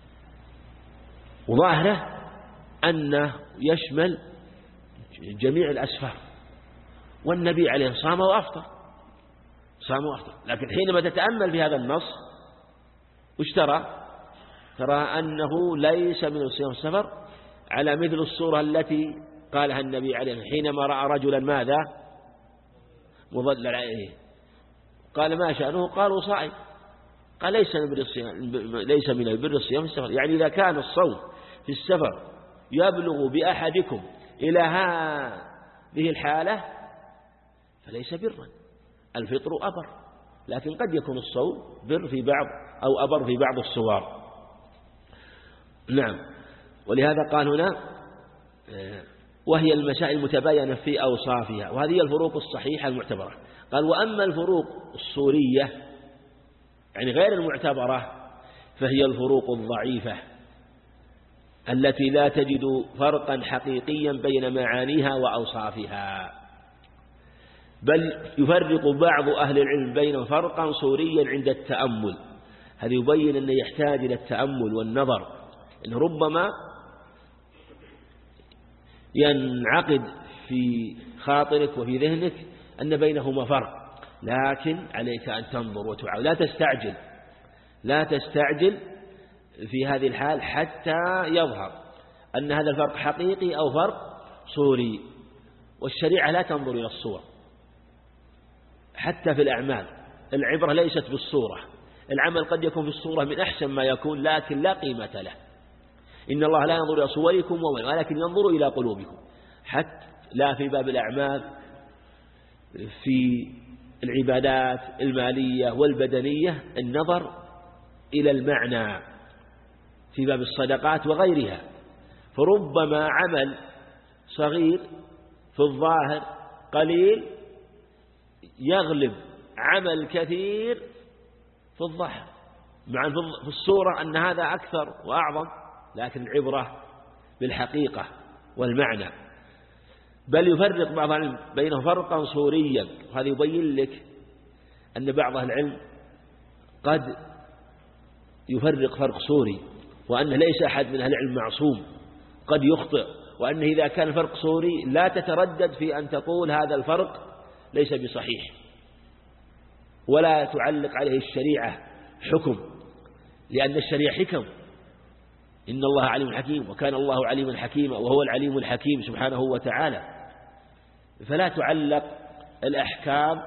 وظاهره أنه يشمل جميع الأسفار، والنبي عليه الصلاة والسلام صام وأفطر صام وأفطر لكن حينما تتأمل في هذا النص وش ترى؟ ترى أنه ليس من الصيام في السفر على مثل الصورة التي قالها النبي عليه الصلاة والسلام حينما رأى رجلا ماذا؟ مظلل عليه، قال: ما شأنه؟ قالوا: صائم. قال: ليس من البر الصيام ليس من البر الصيام في السفر. يعني إذا كان الصوم في السفر يبلغ بأحدكم إلى هذه الحالة فليس برا، الفطر أبر، لكن قد يكون الصوم بر في بعض أو أبر في بعض الصور. نعم. ولهذا قال هنا: وهي المسائل المتباينة في أوصافها، وهذه الفروق الصحيحة المعتبرة. قال: وأما الفروق الصورية يعني غير المعتبرة فهي الفروق الضعيفة التي لا تجد فرقا حقيقيا بين معانيها وأوصافها، بل يفرق بعض أهل العلم بين فرقا صوريا عند التأمل. هذا يبين أنه يحتاج إلى التأمل والنظر، إن ربما ينعقد في خاطرك وفي ذهنك أن بينهما فرق، لكن عليك أن تنظر وتعاود، لا تستعجل لا تستعجل في هذه الحال حتى يظهر أن هذا الفرق حقيقي أو فرق صوري. والشريعة لا تنظر إلى الصور حتى في الأعمال، العبرة ليست بالصورة، العمل قد يكون في الصورة من أحسن ما يكون لكن لا قيمة له. إن الله لا ينظر إلى صوركم ولكن ينظر إلى قلوبكم، حتى لا في باب الأعمال، في العبادات المالية والبدنية النظر إلى المعنى في باب الصدقات وغيرها. فربما عمل صغير في الظاهر قليل يغلب عمل كثير في الظاهر، مع في الصورة أن هذا أكثر وأعظم، لكن العبرة بالحقيقة والمعنى. بل يفرق بعض العلم بينه فرقا صوريا، وهذا يبين لك أن بعض العلم قد يفرق فرق صوري، وأن ليس أحد من أهل العلم معصوم، قد يخطئ، وأنه إذا كان فرق صوري لا تتردد في أن تقول هذا الفرق ليس بصحيح، ولا تعلق عليه الشريعة حكم، لأن الشريعة حكم. إن الله عليم حكيم، وكان الله عليما حكيما، وهو العليم الحكيم سبحانه وتعالى. فلا تعلق الأحكام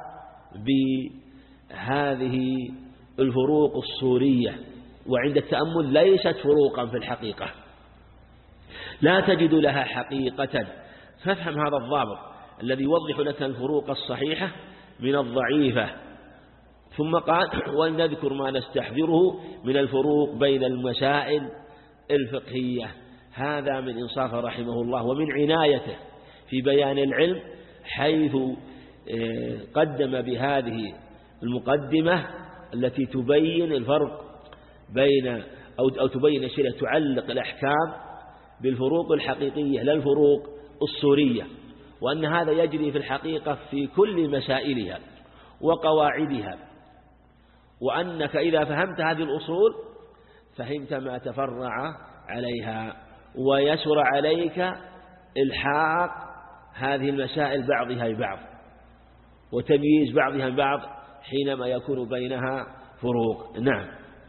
بهذه الفروق الصورية، وعند التأمل ليست فروقا في الحقيقة، لا تجد لها حقيقة. فافهم هذا الضابط الذي يوضح لك الفروق الصحيحة من الضعيفة. ثم قال: ولنذكر ما نستحضره من الفروق بين المسائل الفقهية. هذا من إنصافه رحمه الله ومن عنايته في بيان العلم، حيث قدم بهذه المقدمة التي تبين الفرق بين أو تبين أشياء تعلق الأحكام بالفروق الحقيقية لا الفروق الصورية، وأن هذا يجري في الحقيقة في كل مسائلها وقواعدها، وأنك إذا فهمت هذه الأصول فهمت ما تفرع عليها، ويسر عليك الحاق هذه المسائل بعضها ببعض وتمييز بعضها ببعض حينما يكون بينها فروق. نعم.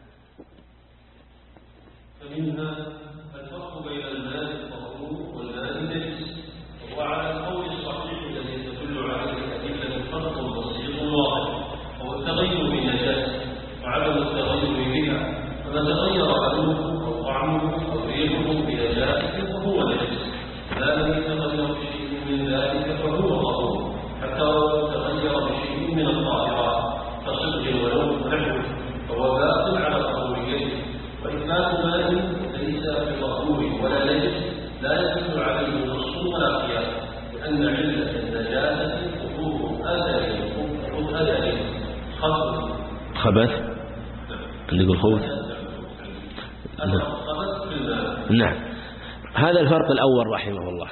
فمنها الفرق بين الماء الطهور والماء النجس، وعلى القول الصحيح الذي تدل عليه الأدلة فرق بسيط واضح، هو التغير بالنجاسة وعدم التغير بها، فما تغير لونه أو طعمه أو ريحه بنجاسة فهو نجس، لا الذي تغير بشيء من ذلك فهو طهور، حتى لو تغير بشيء من الطاهرات كصدق ولون ونحوه فهو باق على طهوريته. وإثبات ماء ليس بطهور ولا نجس لا يدل عليه نص ولا قياس، لأن علة النجاسة خطوط أثر خطوط أثر خبث خبث نقول خبث. نعم. هذا الفرق الأول رحمه الله،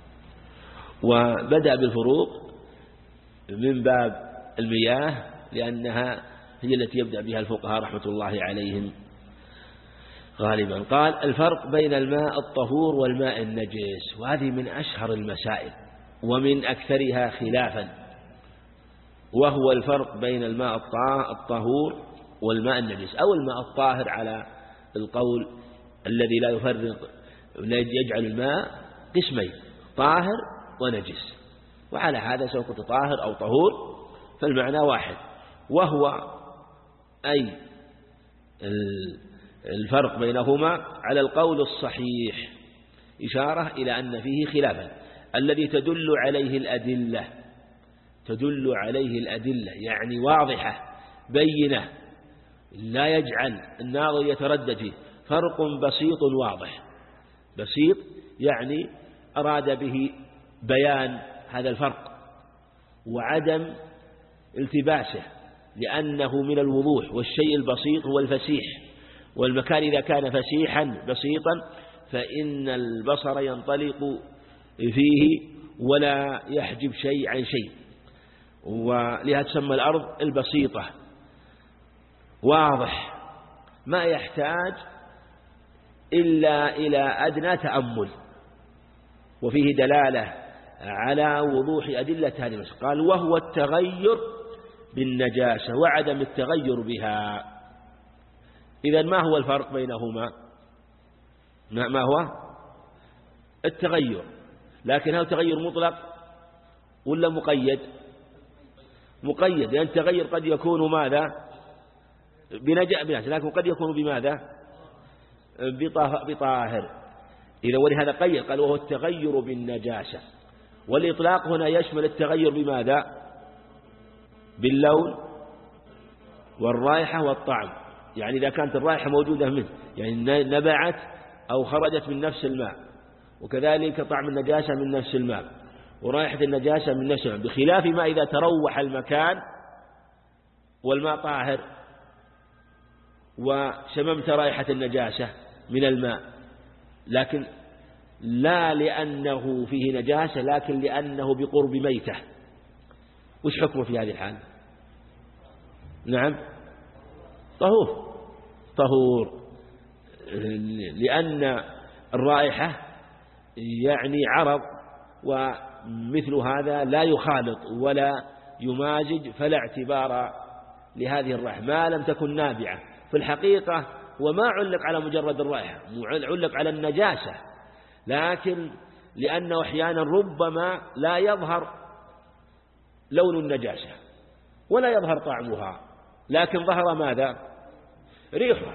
وبدأ بالفروق من باب المياه لأنها هي التي يبدأ بها الفقهاء رحمة الله عليهم غالبا. قال الفرق بين الماء الطهور والماء النجس، وهذه من أشهر المسائل ومن أكثرها خلافا، وهو الفرق بين الماء الطهور والماء النجس، أو الماء الطاهر على القول الذي لا يفرق يجعل الماء قسمين طاهر ونجس، وعلى هذا سواء كنت طاهر أو طهور فالمعنى واحد، وهو أي الفرق بينهما على القول الصحيح، إشارة إلى أن فيه خلافا الذي تدل عليه الأدلة تدل عليه الأدلة يعني واضحة بينة لا يجعل الناظر يتردد فيه، فرق بسيط واضح. بسيط يعني أراد به بيان هذا الفرق وعدم التباسه، لأنه من الوضوح، والشيء البسيط هو الفسيح، والمكان إذا كان فسيحا بسيطا فإن البصر ينطلق فيه ولا يحجب شيء عن شيء، ولهذا تسمى الأرض البسيطة، واضح ما يحتاج إلا إلى أدنى تأمل، وفيه دلالة على وضوح أدلة هذه المسألة. قال وهو التغير بالنجاسة وعدم التغير بها. إذن ما هو الفرق بينهما؟ ما هو التغير، لكن هل تغير مطلق ولا مقيد؟ مقيد، لأن التغير قد يكون ماذا؟ بنجاسة، لكن قد يكون بماذا؟ بطاهر. إذا ولهذا قيد قال وهو التغير بالنجاسة، والإطلاق هنا يشمل التغير بماذا؟ باللون والرائحة والطعم، يعني إذا كانت الرائحة موجودة منه يعني نبعت أو خرجت من نفس الماء، وكذلك طعم النجاسة من نفس الماء ورائحة النجاسة من نفس الماء، بخلاف ما إذا تروح المكان والماء طاهر وشممت رائحة النجاسة من الماء، لكن لا لأنه فيه نجاسة، لكن لأنه بقرب ميتة. وش حكمه في هذه الحال؟ نعم طهور طهور، لأن الرائحة يعني عرض، ومثل هذا لا يخالط ولا يمازج، فلا اعتبار لهذه الرائحة ما لم تكن نابعة. في الحقيقة وما علق على مجرد الرائحة، علق على النجاسة، لكن لأنه أحيانا ربما لا يظهر لون النجاسة ولا يظهر طعمها، لكن ظهر ماذا؟ ريحها،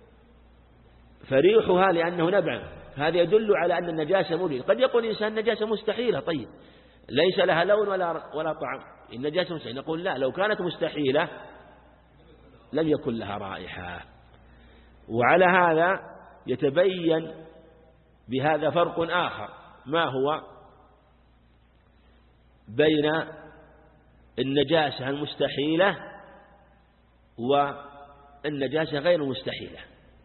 فريحها لأنه نبع، هذا يدل على أن النجاسة موجودة. قد يقول الإنسان النجاسة مستحيلة، طيب ليس لها لون ولا ولا طعم، النجاسة مستحيلة. نقول لا، لو كانت مستحيلة لم يكن لها رائحة. وعلى هذا يتبين بهذا فرق آخر، ما هو بين النجاسة المستحيلة والنجاسة غير المستحيلة.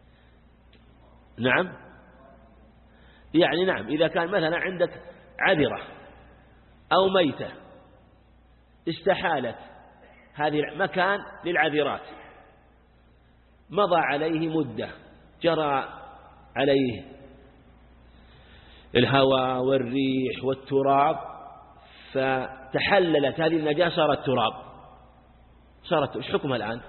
نعم يعني نعم إذا كان مثلا عندك عذرة أو ميتة استحالت هذه مكان للعذرات، مضى عليه مدة، جرى عليه الهواء والريح والتراب فتحللت هذه النجاسة صارت تراب، صارت إيش حكمها الآن؟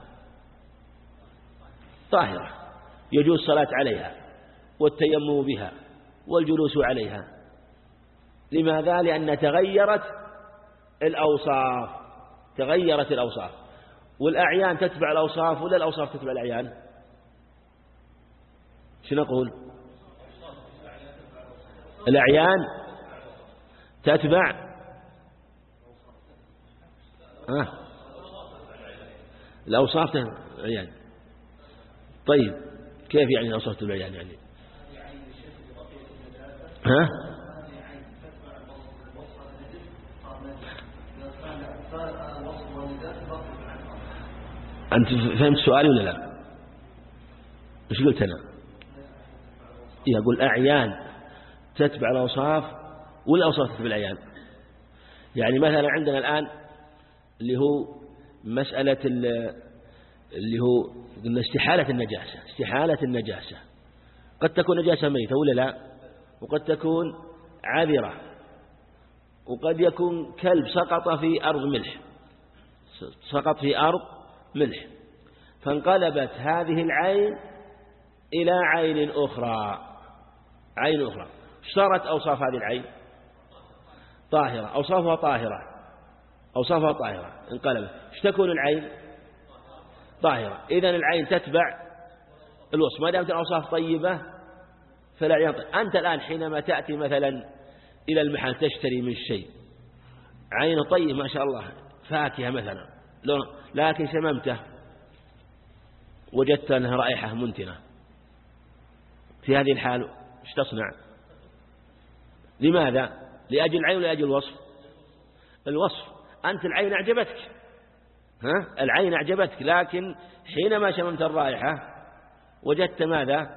طاهرة، يجوز الصلاة عليها والتيمم بها والجلوس عليها. لماذا؟ لأن تغيرت الأوصاف، تغيرت الأوصاف. والأعيان تتبع الأوصاف ولا الأوصاف تتبع الأعيان؟ شو نقول؟ الأعيان تتبع ها الأوصاف تتبع الأعيان. طيب كيف يعني الأوصاف تتبع الأعيان يعني؟ ها؟ أنت فهمت سؤالي ولا لا؟ إيش قلت أنا؟ يقول أعيان تتبع الأوصاف ولا الأوصاف تتبع الأعيان؟ يعني مثلا عندنا الآن اللي هو مسألة اللي هو قلنا استحالة النجاسة، استحالة النجاسة قد تكون نجاسة ميتة ولا لا، وقد تكون عذرة، وقد يكون كلب سقط في أرض ملح، سقط في أرض ملح فانقلبت هذه العين إلى عين أخرى، عين أخرى. صارت أوصاف هذه العين طاهرة، أوصافها طاهرة، أوصافها طاهرة، انقلبت. ايش تكون العين؟ طاهرة. إذن العين تتبع الوصف، ما دامت الأوصاف طيبة فالعين طيبة. أنت الآن حينما تأتي مثلا إلى المحل تشتري من شيء عين طيب ما شاء الله، فاكهة مثلا، لكن شممته وجدت أنها رائحة منتنة، في هذه الحال ايش تصنع؟ لماذا؟ لأجل العين ولا لأجل الوصف؟ الوصف. أنت العين أعجبتك، ها؟ العين أعجبتك، لكن حينما شممت الرائحة وجدت ماذا؟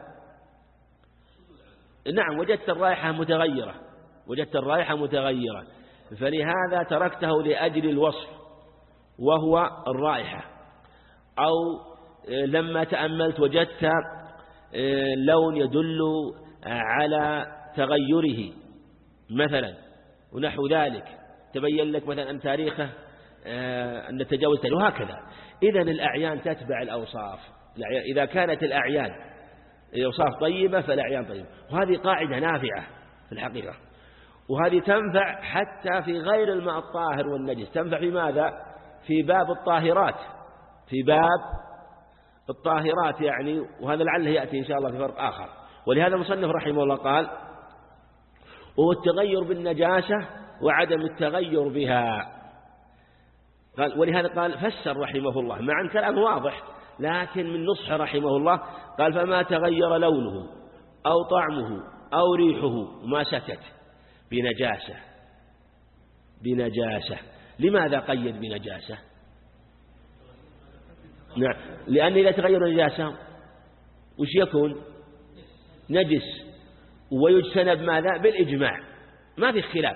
نعم، وجدت الرائحة متغيرة، وجدت الرائحة متغيرة، فلهذا تركته لأجل الوصف وهو الرائحة. أو لما تأملت وجدت لون يدل على تغيره مثلا ونحو ذلك، تبين لك مثلا أن تاريخه أن تجاوز تاريخه، وهكذا. إذن الأعيان تتبع الأوصاف. إذا كانت الأعيان أوصاف طيبة فالأعيان طيبة، وهذه قاعدة نافعة في الحقيقة، وهذه تنفع حتى في غير الماء الطاهر والنجس. تنفع في ماذا؟ في باب الطاهرات، في باب الطاهرات يعني، وهذا لعله يأتي إن شاء الله في فرق آخر. ولهذا المصنف رحمه الله قال: وهو التغير بالنجاسة وعدم التغير بها. قال ولهذا قال فسر رحمه الله، مع أن كلام واضح لكن من نصح رحمه الله قال: فما تغير لونه أو طعمه أو ريحه ما سكت بنجاسة. بنجاسة. لماذا قيد بنجاسة؟ نعم، لأن إذا تغير النجاسة وش يكون؟ نجس، ويجتنب ماذا؟ بالإجماع، ما في خلاف.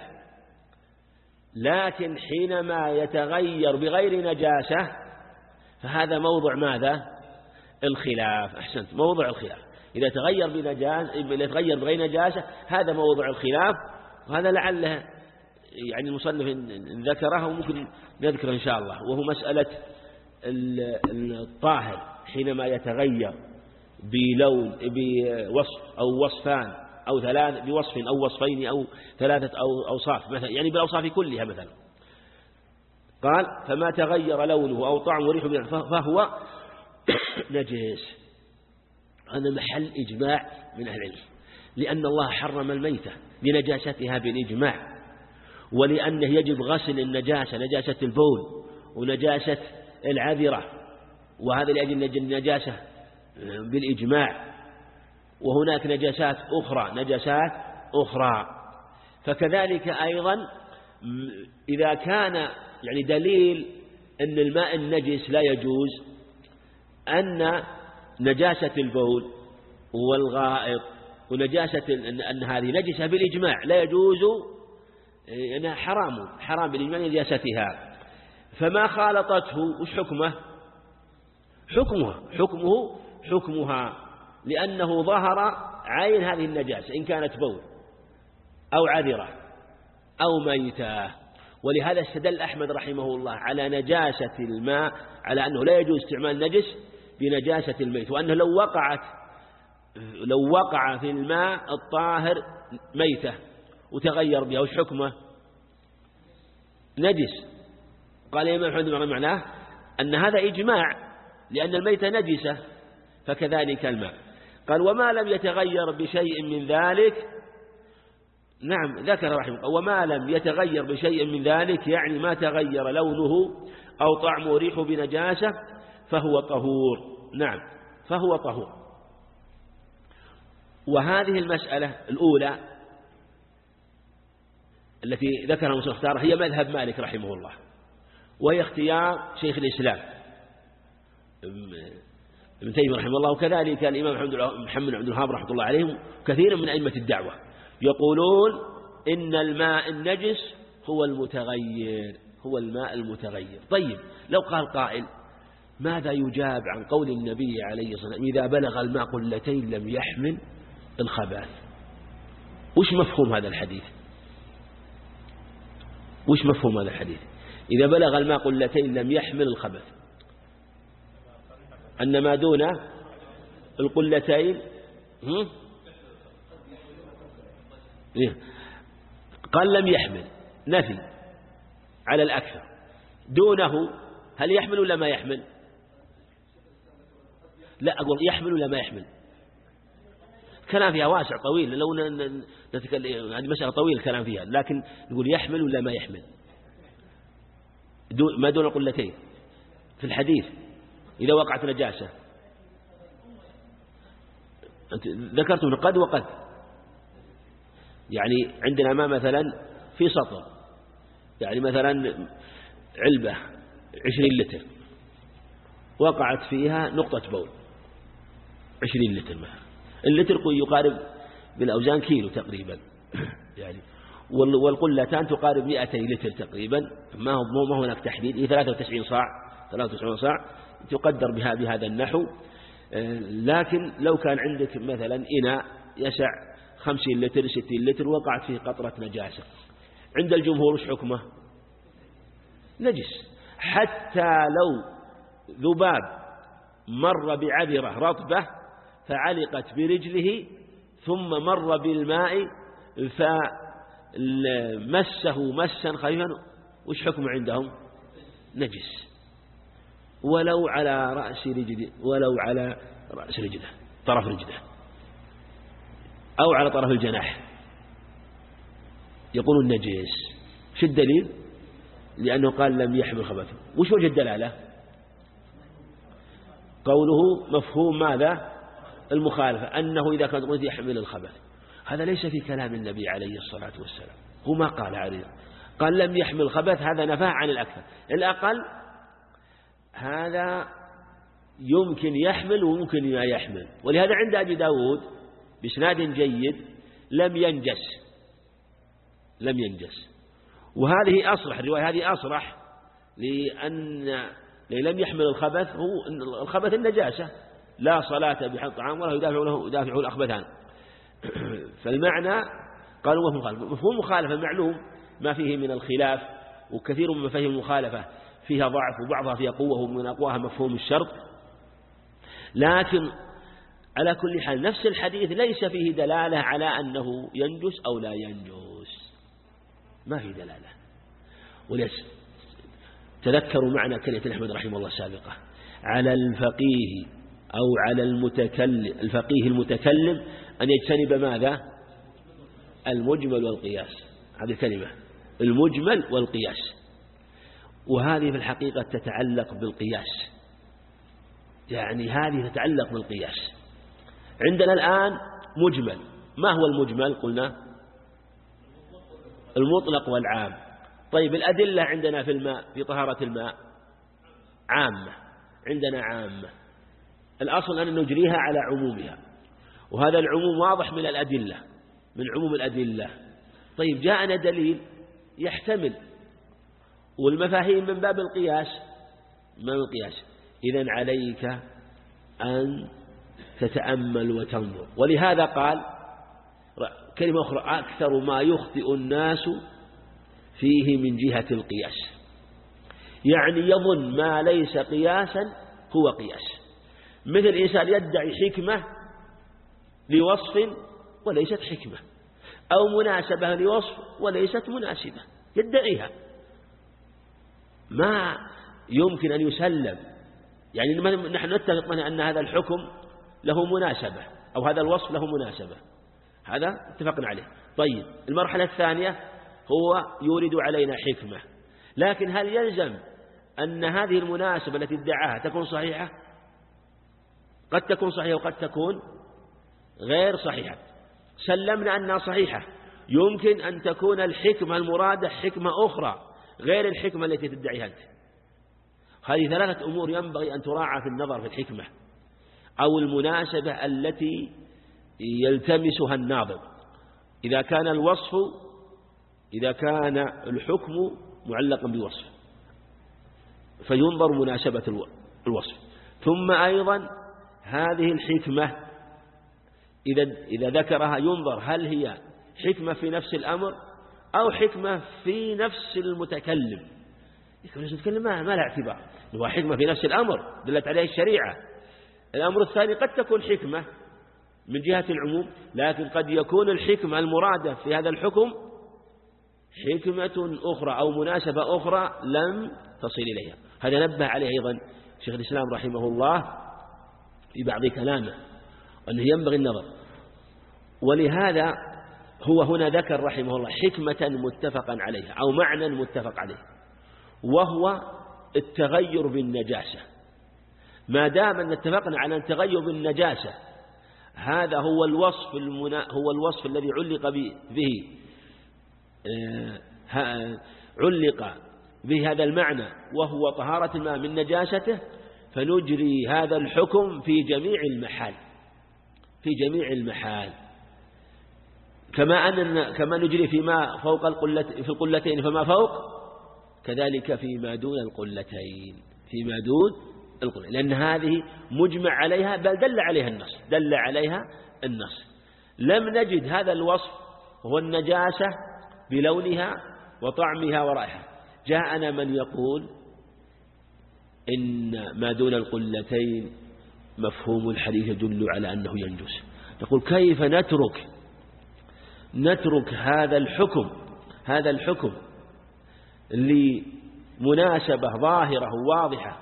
لكن حينما يتغير بغير نجاسة فهذا موضع ماذا؟ الخلاف. أحسنت، موضع الخلاف. إذا تغير بنجاسة، إذا يتغير بغير نجاسة هذا موضع الخلاف، وهذا لعله يعني المصنف ذكره وممكن نذكره إن شاء الله، وهو مسألة الطاهر حينما يتغير بلون بوصف أو وصفان أو ثلاث، بوصف أو وصفين أو ثلاثة أو أوصاف مثلا، يعني بالأوصاف كلها مثلا. قال: فما تغير لونه أو طعمه وريحه فهو نجس. هذا محل إجماع من أهل العلم، لأن الله حرم الميتة لنجاستها بالإجماع، ولأنه يجب غسل النجاسة، نجاسة البول ونجاسة العذرة، وهذا لأجل النجاسة بالإجماع. وهناك نجاسات أخرى، نجاسات أخرى. فكذلك أيضا إذا كان يعني دليل أن الماء النجس لا يجوز أن نجاسة البول والغائط ونجاسة أن هذه نجسة بالإجماع لا يجوز، أنها حرام، حرام بالإجماع نجاستها. فما خالطته وش حكمه؟ حكمها حكمه حكمها لأنه ظهر عين هذه النجاسة، إن كانت بول أو عذرة أو ميتة. ولهذا استدل أحمد رحمه الله على نجاسة الماء، على أنه لا يجوز استعمال نجس بنجاسة الميت، وأنه لو وقعت لو وقع في الماء الطاهر ميتة وتغير بها وش حكمه؟ نجس. قال الإمام أحمد معناه أن هذا إجماع، لأن الميتة نجسة، فكذلك الماء. قال وما لم يتغير بشيء من ذلك، نعم ذكر رحمه الله، وما لم يتغير بشيء من ذلك يعني ما تغير لونه أو طعمه وريحه بنجاسة فهو طهور. نعم فهو طهور. وهذه المسألة الأولى التي ذكرها المصنف اختارها هي مذهب مالك رحمه الله، وهي اختيار شيخ الإسلام ابن تيمية رحمه الله، وكذلك الإمام محمد بن عبد الوهاب رحمه الله عليهم كثير من أئمة الدعوة يقولون إن الماء النجس هو المتغير، هو الماء المتغير. طيب لو قال قائل ماذا يجاب عن قول النبي عليه الصلاة والسلام إذا بلغ الماء قلتين لم يحمل الخبائث؟ وش مفهوم هذا الحديث؟ وش مفهوم هذا الحديث إذا بلغ الماء قلتين لم يحمل الخبث؟ أن ما دون القلتين قال لم يحمل، نفي على الأكثر. دونه هل يحمل ولا ما يحمل؟ لا أقول يحمل ولا ما يحمل، كلام فيها واسع طويل، لو نتكلم هذه مسألة طويل الكلام فيها، لكن نقول يحمل ولا ما يحمل دون ما دون القلتين في الحديث إذا وقعت نجاسة. أنت ذكرت من قد وقد، يعني عندنا ما مثلا في سطر، يعني مثلا علبة عشرين لتر وقعت فيها نقطة بول عشرين لتر مثلا، اللتر يقارب بالأوزان كيلو تقريبا يعني، والقلتان تقارب مئتي لتر تقريبا، ما هو ما هناك تحديد، ثلاثة وتسعين صاع ثلاثة وتسعين صاع تقدر بها بهذا النحو. لكن لو كان عندك مثلا إناء يسع خمسين لتر ستين لتر وقعت فيه قطرة نجاسة، عند الجمهور وش حكمه؟ نجس. حتى لو ذباب مر بعذرة رطبة فعلقت برجله ثم مر بالماء فمسه مسا خفيفا، وش حكمه عندهم؟ نجس، ولو على رأس رجله، ولو على رأس رجله طرف رجله أو على طرف الجناح يقولون نجس. شو الدليل؟ لأنه قال لم يحمل خبثه. وش وجه الدلالة؟ قوله مفهوم ماذا؟ المخالفة، أنه إذا كان قلت يحمل الخبث. هذا ليس في كلام النبي عليه الصلاة والسلام، هو ما قال عليه، قال لم يحمل الخبث، هذا نفاه عن الأكثر. الأقل هذا يمكن يحمل وممكن لا يحمل. ولهذا عند أبي داود بإسناد جيد لم ينجس، لم ينجس. وهذه أصرح، الرواية هذه أصرح، لأن لم يحمل الخبث، هو الخبث النجاسة، لا صلاة بحق طعام ولا يدافع له يدافع الأخبثان. فالمعنى قالوا مفهوم مفهوم مخالفة معلوم ما فيه من الخلاف، وكثير من مفاهيم المخالفة فيها ضعف وبعضها فيها قوة، ومن أقواها مفهوم الشرط. لكن على كل حال نفس الحديث ليس فيه دلالة على أنه ينجس أو لا ينجس، ما فيه دلالة. وليس تذكروا معنا كلمة أحمد رحمه الله السابقة، على الفقيه أو على المتكلم الفقيه المتكلم أن يجتنب ماذا؟ المجمل والقياس. هذه الكلمة المجمل والقياس، وهذه في الحقيقة تتعلق بالقياس، يعني هذه تتعلق بالقياس. عندنا الآن مجمل، ما هو المجمل؟ قلنا المطلق والعام. طيب الأدلة عندنا في الماء في طهارة الماء عامة، عندنا عامة، الأصل أن نجريها على عمومها، وهذا العموم واضح من الأدلة، من عموم الأدلة. طيب جاءنا دليل يحتمل، والمفاهيم من باب القياس، من القياس. إذن عليك أن تتأمل وتنظر. ولهذا قال كلمة أخرى: أكثر ما يخطئ الناس فيه من جهة القياس، يعني يظن ما ليس قياسا هو قياس، مثل إنسان يدعي حكمة لوصف وليست حكمة، أو مناسبة لوصف وليست مناسبة، يدعيها، ما يمكن أن يسلم. يعني نحن نتفق أن هذا الحكم له مناسبة أو هذا الوصف له مناسبة، هذا اتفقنا عليه. طيب المرحلة الثانية هو يورد علينا حكمة، لكن هل يلزم أن هذه المناسبة التي ادعاها تكون صحيحة؟ قد تكون صحيحة وقد تكون غير صحيحة. سلمنا أنها صحيحة، يمكن أن تكون الحكمة المرادة حكمة أخرى غير الحكمة التي تدعيها أنت. هذه ثلاثة أمور ينبغي أن تراعى في النظر في الحكمة أو المناسبة التي يلتمسها الناظر. إذا كان الوصف إذا كان الحكم معلقا بوصف فينظر مناسبة الوصف، ثم أيضا هذه الحكمة إذا إذا ذكرها ينظر هل هي حكمة في نفس الأمر أو حكمة في نفس المتكلم. المتكلم ما لا اعتبار، هو حكمة في نفس الأمر دلت عليه الشريعة. الأمر الثاني قد تكون حكمة من جهة العموم، لكن قد يكون الحكمة المرادة في هذا الحكم حكمة أخرى أو مناسبة أخرى لم تصل إليها. هذا نبه عليه أيضا شيخ الإسلام رحمه الله في بعض كلامه أنه ينبغي النظر، ولهذا هو هنا ذكر رحمه الله حكمة متفقا عليها أو معنى متفق عليه، وهو التغير بالنجاسة. ما دام أن اتفقنا على التغير بالنجاسة هذا هو الوصف المنا... هو الوصف الذي علق به آه... علق به هذا المعنى، وهو طهارة الماء من نجاسته، فنجري هذا الحكم في جميع المحال في جميع المحال كما أن كما نجري فيما فوق القلة في القلتين فما فوق، كذلك فيما دون القلتين فيما دون القلتين، لأن هذه مجمع عليها بل دل عليها النص دل عليها النص. لم نجد هذا الوصف وهو النجاسة بلونها وطعمها ورائحة. جاءنا من يقول إن ما دون القلتين مفهوم الحديث يدل على أنه ينجس. نقول كيف نترك نترك هذا الحكم هذا الحكم لمناسبة ظاهرة واضحة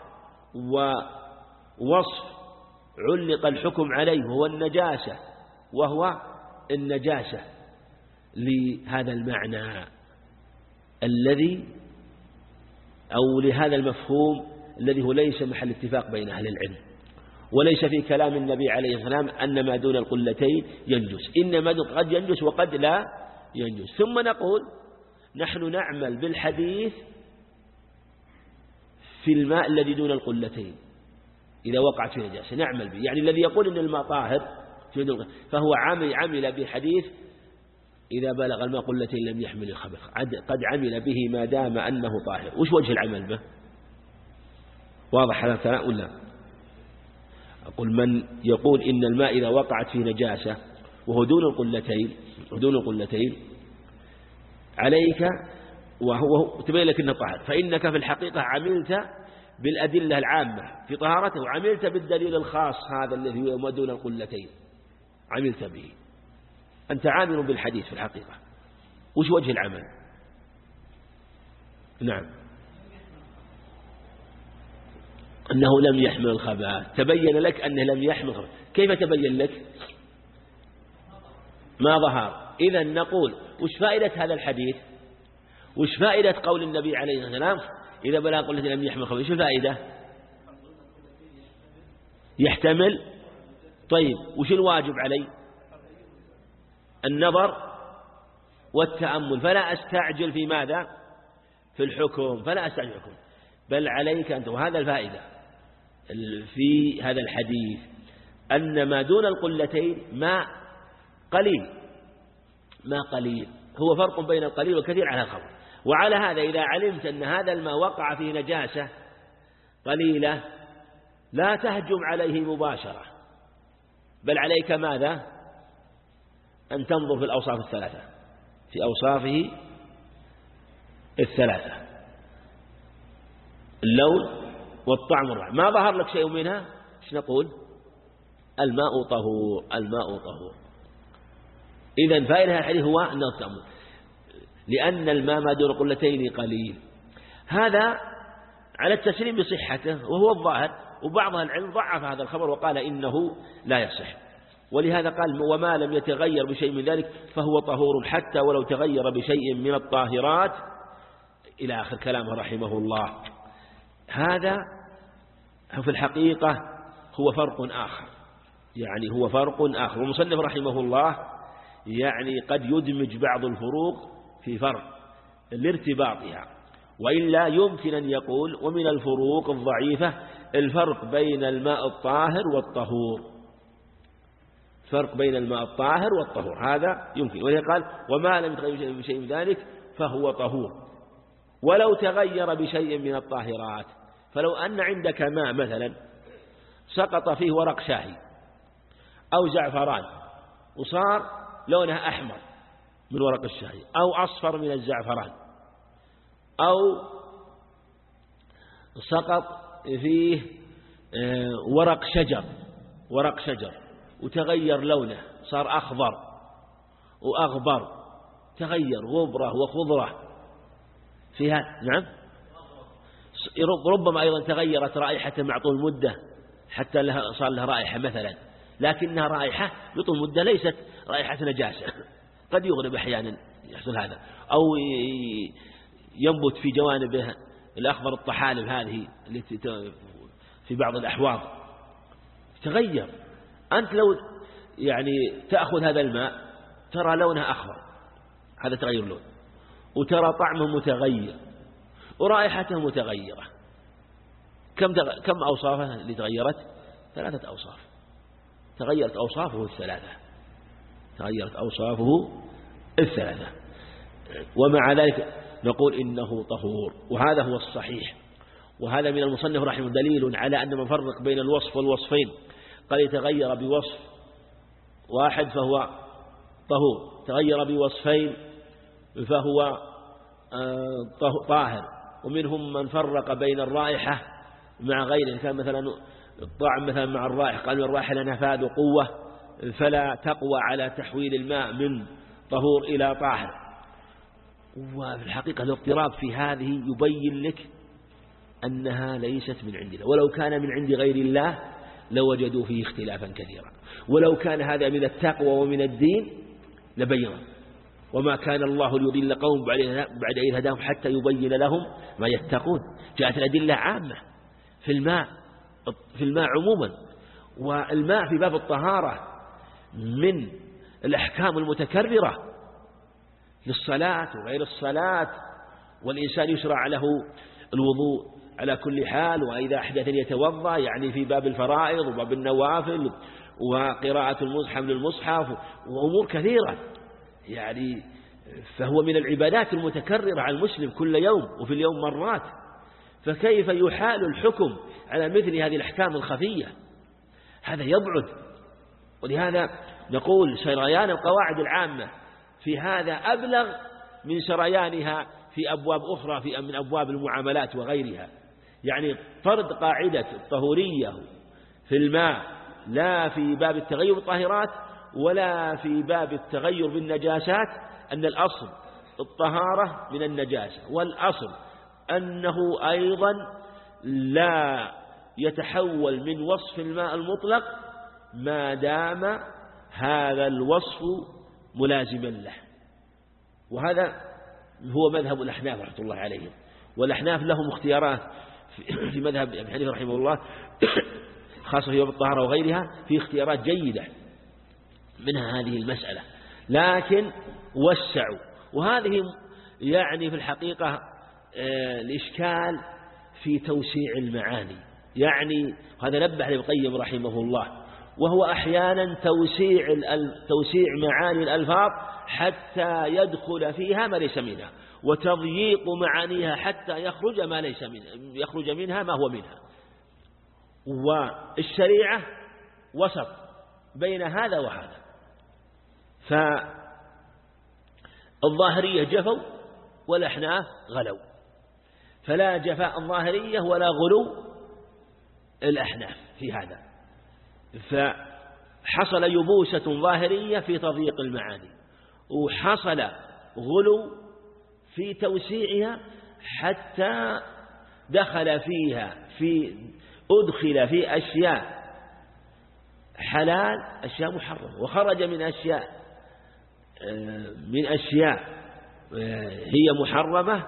ووصف علق الحكم عليه وهو النجاسة وهو النجاسة لهذا المعنى الذي أو لهذا المفهوم الذي هو ليس محل اتفاق بين أهل العلم، وليس في كلام النبي عليه السلام أن ما دون القلتين ينجس، إنما قد ينجس وقد لا ينجس. ثم نقول نحن نعمل بالحديث في الماء الذي دون القلتين إذا وقعت فيه نجاسة نعمل به، يعني الذي يقول إن الماء طاهر فهو عمل, عمل بحديث إذا بلغ الماء قلتين لم يحمل الخبث، قد عمل به ما دام أنه طاهر. وش وجه العمل به؟ واضح هذا الكلام ولا؟ أقول من يقول إن الماء إذا وقعت فيه نجاسة وهو دون القلتين ودون القلتين عليك وهو تبين لك أنه طاهر، فإنك في الحقيقة عملت بالأدلة العامة في طهارته وعملت بالدليل الخاص هذا الذي هو دون القلتين عملت به، أنت عامل بالحديث في الحقيقة. وش وجه العمل؟ نعم أنه لم يحمل الخبث، تبين لك أنه لم يحمل الخبث. كيف تبين لك؟ ما ظهر. إذن نقول وش فائدة هذا الحديث؟ وش فائدة قول النبي عليه الصلاة والسلام إذا بلغ قلتين لم يحمل الخبث؟ وش الفائدة؟ يحتمل. طيب وش الواجب علي؟ النظر والتأمل، فلا أستعجل في ماذا؟ في الحكم، فلا أستعجل في الحكم، بل عليك أنت. وهذا الفائدة في هذا الحديث أن ما دون القلتين ماء قليل ما قليل هو فرق بين القليل والكثير على الخبر. وعلى هذا إذا علمت أن هذا الماء وقع فيه نجاسة قليلة لا تهجم عليه مباشرة، بل عليك ماذا؟ أن تنظر في الأوصاف الثلاثة، في أوصافه الثلاثة: اللون والطعم والرائحة. ما ظهر لك شيء منها، ايش نقول؟ الماء طهور، الماء طهور. إذن فائدة الحديث هو أنه التأمل، لأن الماء ما دون قلتين قليل. هذا على التسليم بصحته وهو الظاهر، وبعض العلم ضعف هذا الخبر وقال إنه لا يصح، ولهذا قال: وما لم يتغير بشيء من ذلك فهو طهور حتى ولو تغير بشيء من الطاهرات، إلى آخر كلامه رحمه الله. هذا في الحقيقة هو فرق آخر، يعني هو فرق آخر. والمصنف رحمه الله يعني قد يدمج بعض الفروق في فرق لارتباطها، وإلا يمكن أن يقول: ومن الفروق الضعيفة الفرق بين الماء الطاهر والطهور، فرق بين الماء الطاهر والطهور، هذا يمكن. وهي قال: وما لم يتغير بشيء من ذلك فهو طهور ولو تغير بشيء من الطاهرات. فلو أن عندك ماء مثلا سقط فيه ورق شاهي أو زعفران وصار لونها أحمر من ورق الشاهي أو أصفر من الزعفران، أو سقط فيه ورق شجر ورق شجر وتغير لونه، صار أخضر وأغبر، تغير غبرة وخضرة فيها، نعم، ربما أيضا تغيرت رائحته مع طول مدة حتى لها صار لها رائحة مثلا، لكنها رائحة بطول مدة ليست رائحة نجاسة. قد يغرب أحيانا يحصل هذا، أو ينبت في جوانبه الأخضر الطحالب هذه التي في بعض الأحواض تغير. أنت لو يعني تأخذ هذا الماء ترى لونه أخضر، هذا تغير لون، وترى طعمه متغير ورائحته متغيرة. كم تغ... كم أوصافه اللي تغيرت؟ ثلاثة أوصاف، تغيرت أوصافه الثلاثة، تغيرت أوصافه الثلاثة، ومع ذلك نقول إنه طهور، وهذا هو الصحيح. وهذا من المصنف رحمه دليل على أن من فرق بين الوصف والوصفين قد يتغير بوصف واحد فهو طهور، تغير بوصفين فهو طاهر. ومنهم من فرق بين الرائحة مع غيره، كان مثلا الطعم مثلا مع الرائحة، قالوا الرائحة لها نفاذ وقوة فلا تقوى على تحويل الماء من طهور إلى طاهر. وفي الحقيقة الاضطراب في هذه يبين لك أنها ليست من عندنا، ولو كان من عند غير الله لوجدوا فيه اختلافا كثيرا، ولو كان هذا من التقوى ومن الدين لبينه. وما كان الله ليضل قوم بعد إذ هداهم حتى يبين لهم ما يتقون. جاءت الأدلة عامة في الماء في الماء عموما، والماء في باب الطهارة من الأحكام المتكررة للصلاة وغير الصلاة، والإنسان يشرع له الوضوء على كل حال، وإذا أحدث يتوضأ، يعني في باب الفرائض وباب النوافل وقراءة المصحف للمصحف وأمور كثيرة، يعني فهو من العبادات المتكررة على المسلم كل يوم وفي اليوم مرات. فكيف يحال الحكم على مثل هذه الأحكام الخفية؟ هذا يبعد. ولهذا نقول سريان القواعد العامة في هذا أبلغ من سريانها في أبواب أخرى في من أبواب المعاملات وغيرها. يعني فرض قاعدة الطهورية في الماء لا في باب التغير بالطاهرات ولا في باب التغير بالنجاسات، أن الأصل الطهارة من النجاسة، والأصل أنه أيضا لا يتحول من وصف الماء المطلق ما دام هذا الوصف ملازما له. وهذا هو مذهب الأحناف رحمة الله عليهم، والأحناف لهم اختيارات في مذهب ابن حنيفة رحمه الله خاصة في باب الطهارة وغيرها، في اختيارات جيدة منها هذه المسألة، لكن وسعوا. وهذه يعني في الحقيقة الإشكال في توسيع المعاني، يعني هذا نبه ابن القيم رحمه الله، وهو أحيانا توسيع توسيع معاني الألفاظ حتى يدخل فيها ما ليس منها، وتضييق معانيها حتى يخرج ما ليس منها يخرج منها ما هو منها. والشريعة وسط بين هذا وهذا، فالظاهرية جفوا والأحناف غلوا، فلا جفاء ظاهرية ولا غلو الأحناف في هذا، فحصل يبوسة ظاهرية في تضييق المعاني، وحصل غلو في توسيعها حتى دخل فيها في أدخل في أشياء حلال أشياء محرمة، وخرج من أشياء من أشياء هي محرمة،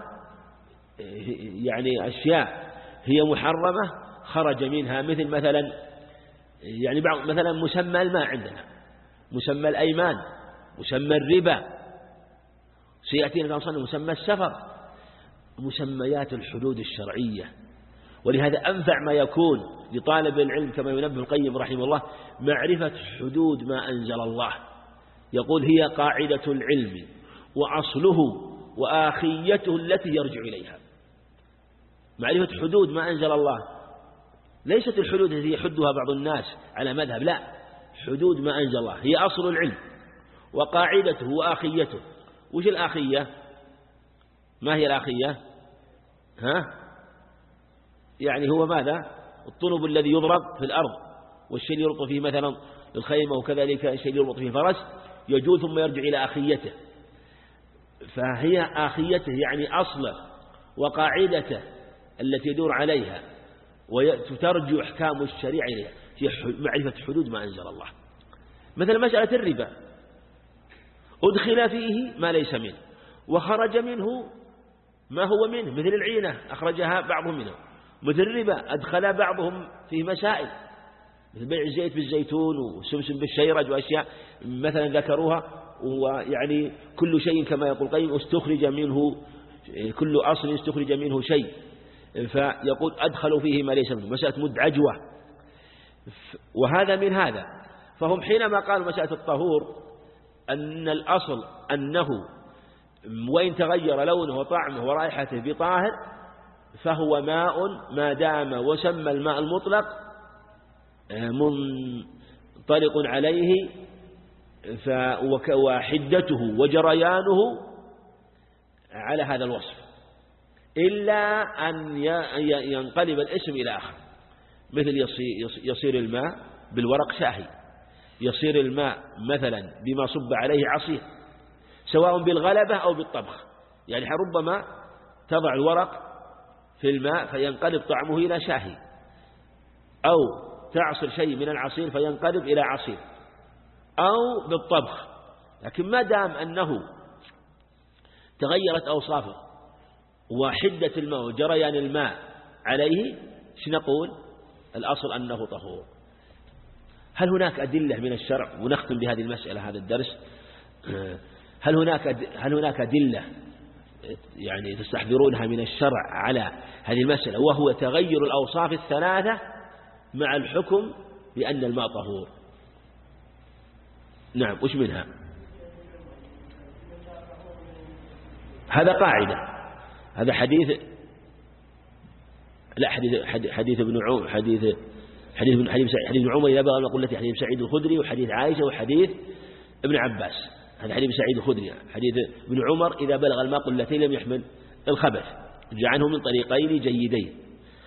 يعني أشياء هي محرمة خرج منها، مثل مثلا يعني بعض مثلا مسمى الماء عندنا، مسمى الأيمان، مسمى الربا، سيأتينا كما مسمى السفر، مسميات الحدود الشرعية. ولهذا أنفع ما يكون لطالب العلم كما ينبه القيم رحمه الله معرفة حدود ما أنزل الله. يقول هي قاعدة العلم وأصله وآخيته التي يرجع إليها. معرفة حدود ما أنزل الله، ليست الحدود التي يحدها بعض الناس على مذهب، لا، حدود ما أنزل الله هي أصل العلم وقاعدته وآخيته. وش الآخية؟ ما هي الآخية؟ ها؟ يعني هو ماذا؟ الطنب الذي يضرب في الأرض، والشيء اللي يربط فيه مثلا الخيمة، وكذلك الشيء اللي يربط فيه فرس يجوز ثم يرجع إلى آخيته. فهي آخيته يعني أصله وقاعدته التي يدور عليها وترجع أحكام الشريعة إليها، هي معرفة حدود ما أنزل الله. مثل مسألة الربا، أدخل فيه ما ليس منه وخرج منه ما هو منه، مثل العينة أخرجها بعضهم منه، مثل الربا أدخل بعضهم في مسائل مثل بيع الزيت بالزيتون والسمسم بالشيرج وأشياء مثلا ذكروها. ويعني كل شيء كما يقول قيم استخرج منه، كل أصل استخرج منه شيء، فيقول أدخلوا فيه ما ليس منه، مسألة مد عجوة. وهذا من هذا، فهم حينما قالوا مسألة الطهور أن الأصل أنه وإن تغير لونه وطعمه ورائحته بطاهر فهو ماء ما دام، وسمى الماء المطلق منطلق عليه وحدته وجريانه على هذا الوصف، إلا أن ينقلب الاسم إلى آخر، مثل يصير الماء بالورق شاهي، يصير الماء مثلا بما صب عليه عصير، سواء بالغلبة أو بالطبخ، يعني ربما تضع الورق في الماء فينقلب طعمه إلى شاهي، أو تعصر شيء من العصير فينقلب إلى عصير، أو بالطبخ. لكن ما دام أنه تغيرت أوصافه وحدة الماء وجريان الماء عليه، شنقول الأصل أنه طهور. هل هناك أدلة من الشرع؟ ونختم بهذه المسألة هذا الدرس. هل هناك هل هناك أدلة يعني تستحضرونها من الشرع على هذه المسألة، وهو تغير الأوصاف الثلاثة مع الحكم بأن الماء طهور؟ نعم، وش منها؟ هذا قاعدة، هذا حديث لا حديث حديث ابن عمر، حديث حديث ابن حديث حديث ابن عمر إذا بلغ المقلة، حديث سعيد الخدري، وحديث عائشة، وحديث ابن عباس. هذا حديث سعيد الخدري، حديث ابن عمر إذا بلغ الماء قلتين لم يحمل الخبث، جاء عنه من طريقين جيدين.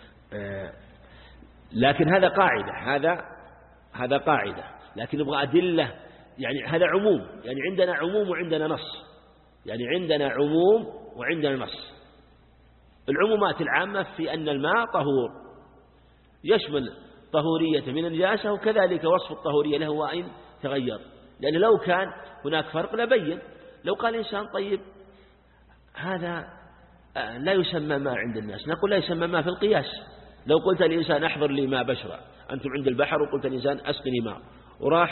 لكن هذا قاعدة، هذا هذا قاعدة، لكن نبغى أدلة. يعني هذا عموم، يعني عندنا عموم وعندنا نص، يعني عندنا عموم وعندنا نص. العمومات العامة في أن الماء طهور يشمل طهورية من النجاسة، وكذلك وصف الطهورية له وإن تغير، لأن لو كان هناك فرق لبين. لو قال إنسان طيب هذا لا يسمى ماء عند الناس، نقول لا يسمى ماء في القياس. لو قلت الإنسان أحضر لي ماء بشرة، أنتم عند البحر، وقلت الإنسان أسقني ماء، وراح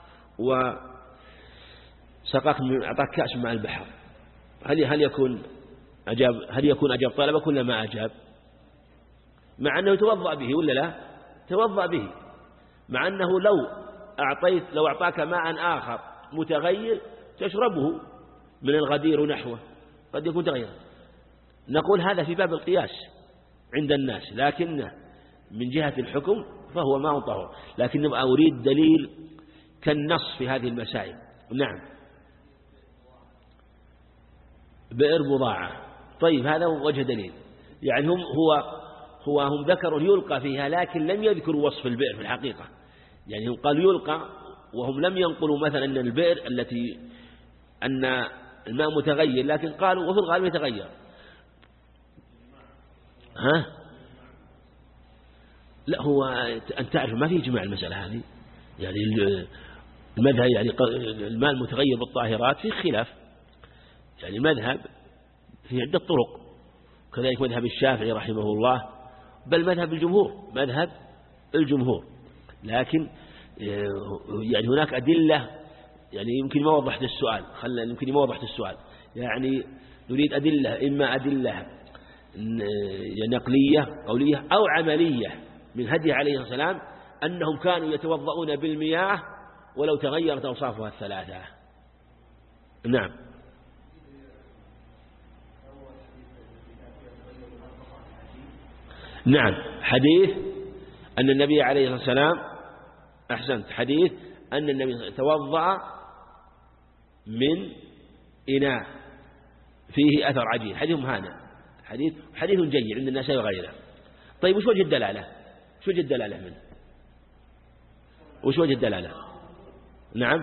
وسقاك أعطاك كأس مع البحر، هل هل يكون أجاب هل يكون أجاب طلبك ولا ما أجاب؟ مع أنه توضأ به ولا لا؟ توضأ به، مع أنه لو أعطيت لو أعطاك ماء آخر متغير تشربه من الغدير ونحوه قد يكون تغير. نقول هذا في باب القياس عند الناس، لكن من جهة الحكم فهو ماء طهور. لكن نبقى أريد دليل كالنص في هذه المسائل. نعم. بئر بضاعة. طيب هذا وجه دليل، يعني هم هو هو هم ذكروا يلقى فيها لكن لم يذكروا وصف البئر في الحقيقة، يعني هم قالوا يلقى وهم لم ينقلوا مثلا أن البئر التي أن الماء متغير، لكن قالوا وفي الغالب يتغير. ها؟ لا، هو أن تعرف ما في جماع المسألة هذه، يعني المذهب يعني الماء المتغير بالطاهرات في خلاف، يعني مذهب في عدة طرق، كذلك مذهب الشافعي رحمه الله، بل مذهب الجمهور مذهب الجمهور، لكن يعني هناك أدلة، يعني يمكن ما وضحت السؤال، خلنا يمكن ما وضحت السؤال، يعني نريد أدلة، إما أدلة نقلية قولية أو عملية من هدي عليه السلام أنهم كانوا يتوضؤون بالمياه ولو تغيرت أوصافها الثلاثة. نعم. نعم، حديث أن النبي عليه السلام، أحسنت، حديث أن النبي توضأ من إناء فيه أثر عجين، حديث هذا حديث حديث جيد عند الناس وغيره. طيب وش وجه الدلالة؟ وش وجه الدلالة منه؟ وش وجه الدلالة؟ نعم،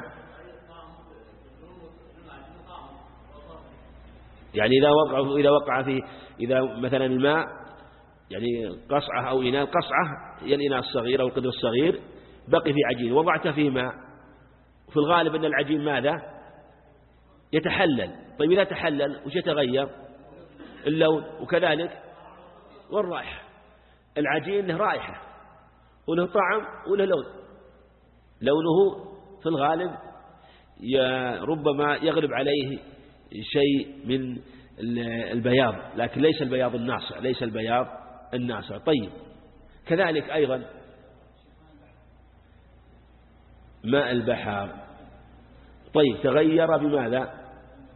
يعني إذا وقع إذا وقع فيه، إذا مثلا الماء يعني قصعة أو إناء، قصعة هي الإناء الصغير أو القدر الصغير بقي في عجين وضعت فيه ماء، وفي الغالب أن العجين ماذا؟ يتحلل. طيب إذا تحلل وش يتغير؟ اللون، وكذلك والرائحة. العجين له رائحة وله طعم وله لون، لونه في الغالب ربما يغلب عليه شيء من البياض، لكن ليس البياض الناصع، ليس البياض الناصع. طيب كذلك أيضا ماء البحر، طيب تغير بماذا؟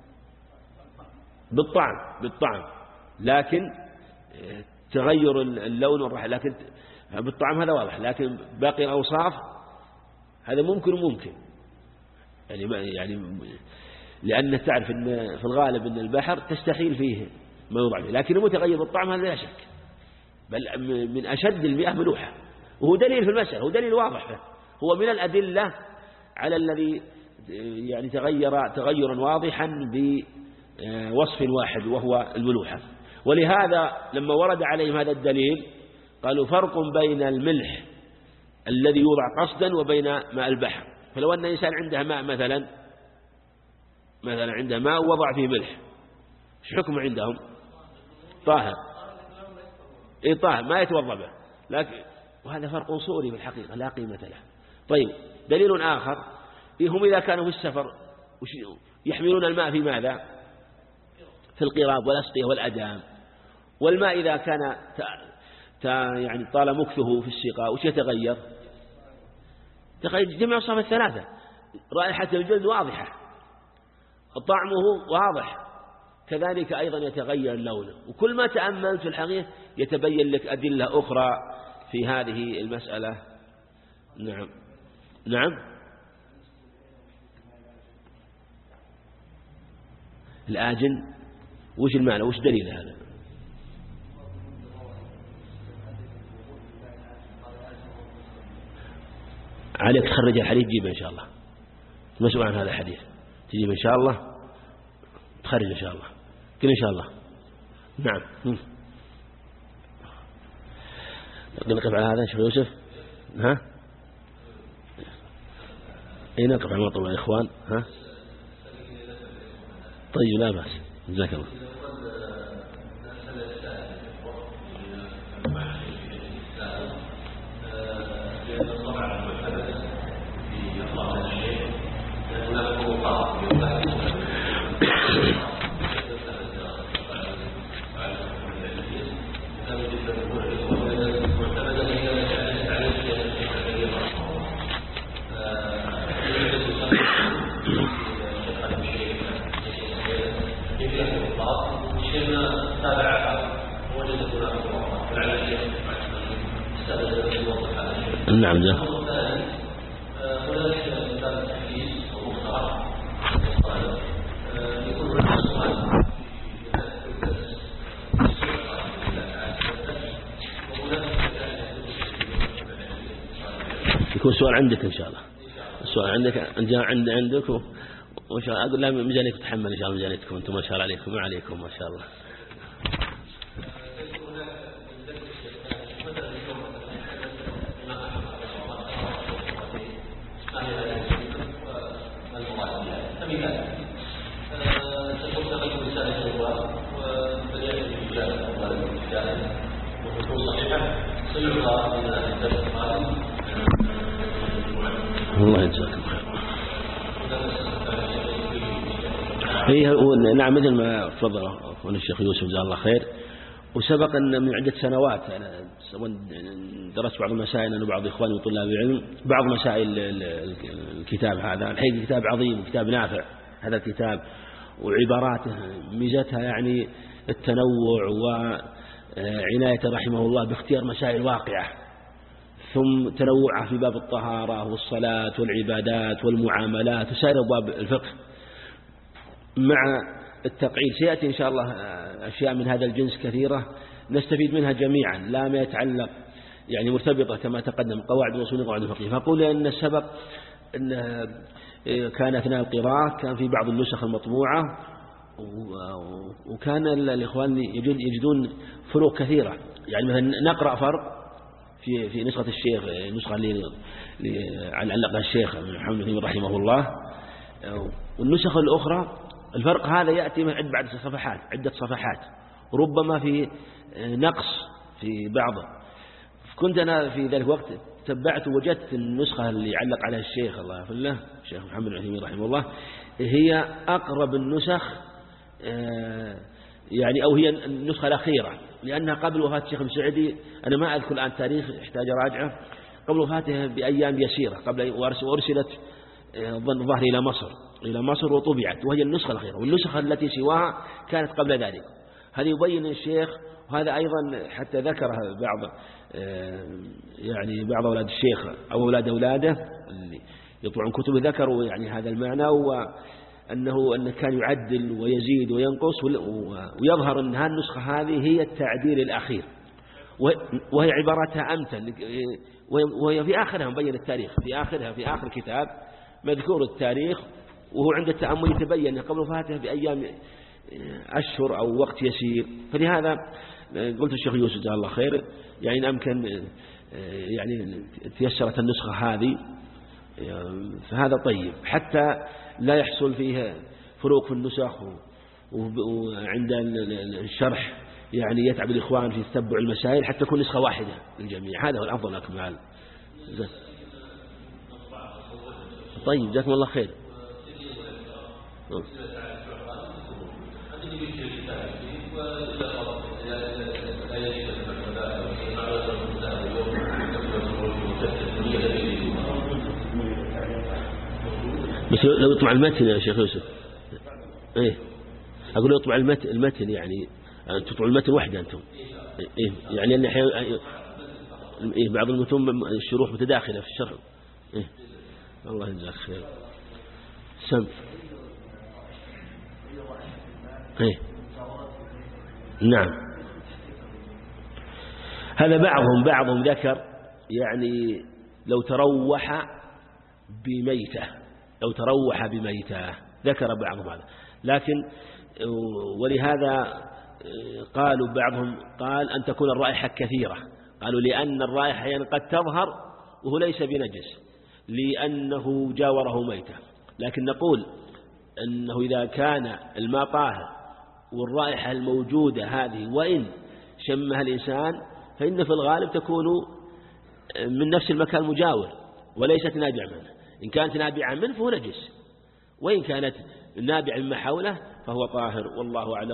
بالطعم، بالطعم، لكن تغير اللون والرائحة، لكن بالطعم هذا واضح، لكن باقي الأوصاف هذا ممكن وممكن، يعني ما يعني لأن تعرف أن في الغالب أن البحر تستحيل فيه ما يوضع فيه، لكن المتغير بالطعم هذا لا شك، بل من أشد المياه ملوحة، وهو دليل في المسألة، هو دليل واضح فيه. هو من الأدلة على الذي يعني تغير تغيرا واضحا بوصف واحد وهو الملوحة. ولهذا لما ورد عليهم هذا الدليل قالوا فرق بين الملح الذي يوضع قصدا وبين ماء البحر. فلو أن إنسان عنده ماء مثلا مثلا عنده ماء ووضع فيه ملح، ايش حكم عندهم؟ طاهر، إيه طاهر ما يتوضأ به، لكن وهذا فرق صوري بالحقيقة لا قيمة له. طيب دليل آخر، هم إذا كانوا في السفر يحملون الماء في ماذا؟ في القراب والأسقية والأدام، والماء إذا كان يعني طال مكثه في السقاء وش يتغير؟ تغير جميع الأوصاف الثلاثة، رائحة الجلد واضحة، طعمه واضح، كذلك أيضا يتغير لونه. وكل ما تأملت في الحقيقة يتبين لك أدلة أخرى في هذه المسألة. نعم نعم. الآجن وش المعنى؟ وش دليل هذا؟ عليك تخرج الحديث تجيبه إن شاء الله، مسؤول عن هذا الحديث تجيب إن شاء الله، تخرج إن شاء الله كل إن شاء الله. نعم. نقف على هذا شيخ يوسف. ها اي نقف على مطلب يا إخوان. ها طيب لا بأس، جزاك الله. نعم ده. يكون سؤال عندك إن شاء الله. السؤال عندك أنت عند عندك وإن شاء الله أقول لا مجانيك تتحمل إن شاء الله مجانيتكم أنتم ما شاء الله عليكم ما عليكم ما شاء الله. الله يجزاكم خير. هي نعم مثل ما تفضل أخونا الشيخ يوسف جزاه الله خير. وسبق أن من عدة سنوات أنا درست بعض المسائل أنا وبعض إخواني وطلاب العلم بعض مسائل الكتاب هذا. الحقيقة كتاب عظيم وكتاب نافع هذا الكتاب، وعباراته ميزتها يعني التنوع وعناية رحمه الله باختيار مسائل واقعة، ثم تنوعها في باب الطهارة والصلاة والعبادات والمعاملات وسائر أبواب الفقه مع التقعيد. سيأتي إن شاء الله أشياء من هذا الجنس كثيرة نستفيد منها جميعا لا ما يتعلق يعني مرتبطة كما تقدم قواعد الأصول وقواعد الفقه. فأقول أن السبق أن كان أثناء القراءة كان في بعض النسخ المطبوعة وكان الإخوان يجدون فروق كثيرة. يعني مثلا نقرأ فرق في في نسخة الشيخ النسخة اللي علقها الشيخ محمد بن رحمه الله، والنسخ الأخرى الفرق هذا يأتي من بعد صفحات عدة صفحات ربما في نقص في بعضه. كنت أنا في ذلك الوقت تبعت وجدت النسخة اللي علق عليها الشيخ الله يغفر له الشيخ محمد بن عثيمين رحمه الله هي أقرب النسخ يعني أو هي النسخة الأخيرة، لأنها قبل وفاة الشيخ المسعدي أنا ما أذكر الآن تاريخ يحتاج راجعه قبل وفاته بأيام يسيرة قبل وأرسلت الظاهر إلى مصر إلى مصر وطبعت وهي النسخة الأخيرة، والنسخة التي سواها كانت قبل ذلك. هذا يبين الشيخ، وهذا أيضا حتى ذكرها بعض يعني بعض أولاد الشيخ أو أولاد أولاده اللي يطبعون كتب ذكروا يعني هذا المعنى، وأنه أنه كان يعدل ويزيد وينقص، ويظهر أن هذه النسخة هذه هي التعديل الأخير وهي عباراتها أمثل، وهي في آخرها مبين التاريخ في آخرها في آخر الكتاب مذكور التاريخ، وهو عند التأمل يتبين قبل وفاته بأيام أشهر أو وقت يسير. فلهذا قلت الشيخ يوسف جزاه الله خير يعني أمكن يعني تيسرت النسخة هذه فهذا طيب حتى لا يحصل فيها فروق في النسخ، وعند الشرح يعني يتعب الإخوان في تتبع المسائل حتى تكون نسخة واحدة للجميع. هذا هو الأفضل أكمل. طيب جزاكم الله خير. بس لو يطبع المتن يا شيخ يوسف ايه اقول لو يطبع المتن المتن يعني تطبع المتن واحدة انتم ايه يعني ان احيانا ايه بعض المتون الشروح متداخلة في الشرح ايه الله يجزاك خير. سم ايه نعم هذا بعضهم بعضهم ذكر يعني لو تروح بميتة لو تروح بميتة ذكر بعضهم هذا، لكن ولهذا قالوا بعضهم قال أن تكون الرائحة كثيرة، قالوا لأن الرائحة يعني قد تظهر وهو ليس بنجس لأنه جاوره ميتة، لكن نقول أنه إذا كان الماء طاهر والرائحة الموجودة هذه وإن شمها الإنسان فإن في الغالب تكون من نفس المكان المجاور وليست نابعة منه. إن كانت نابعة منه فهو نجس، وإن كانت نابعة مما حوله فهو طاهر، والله أعلم.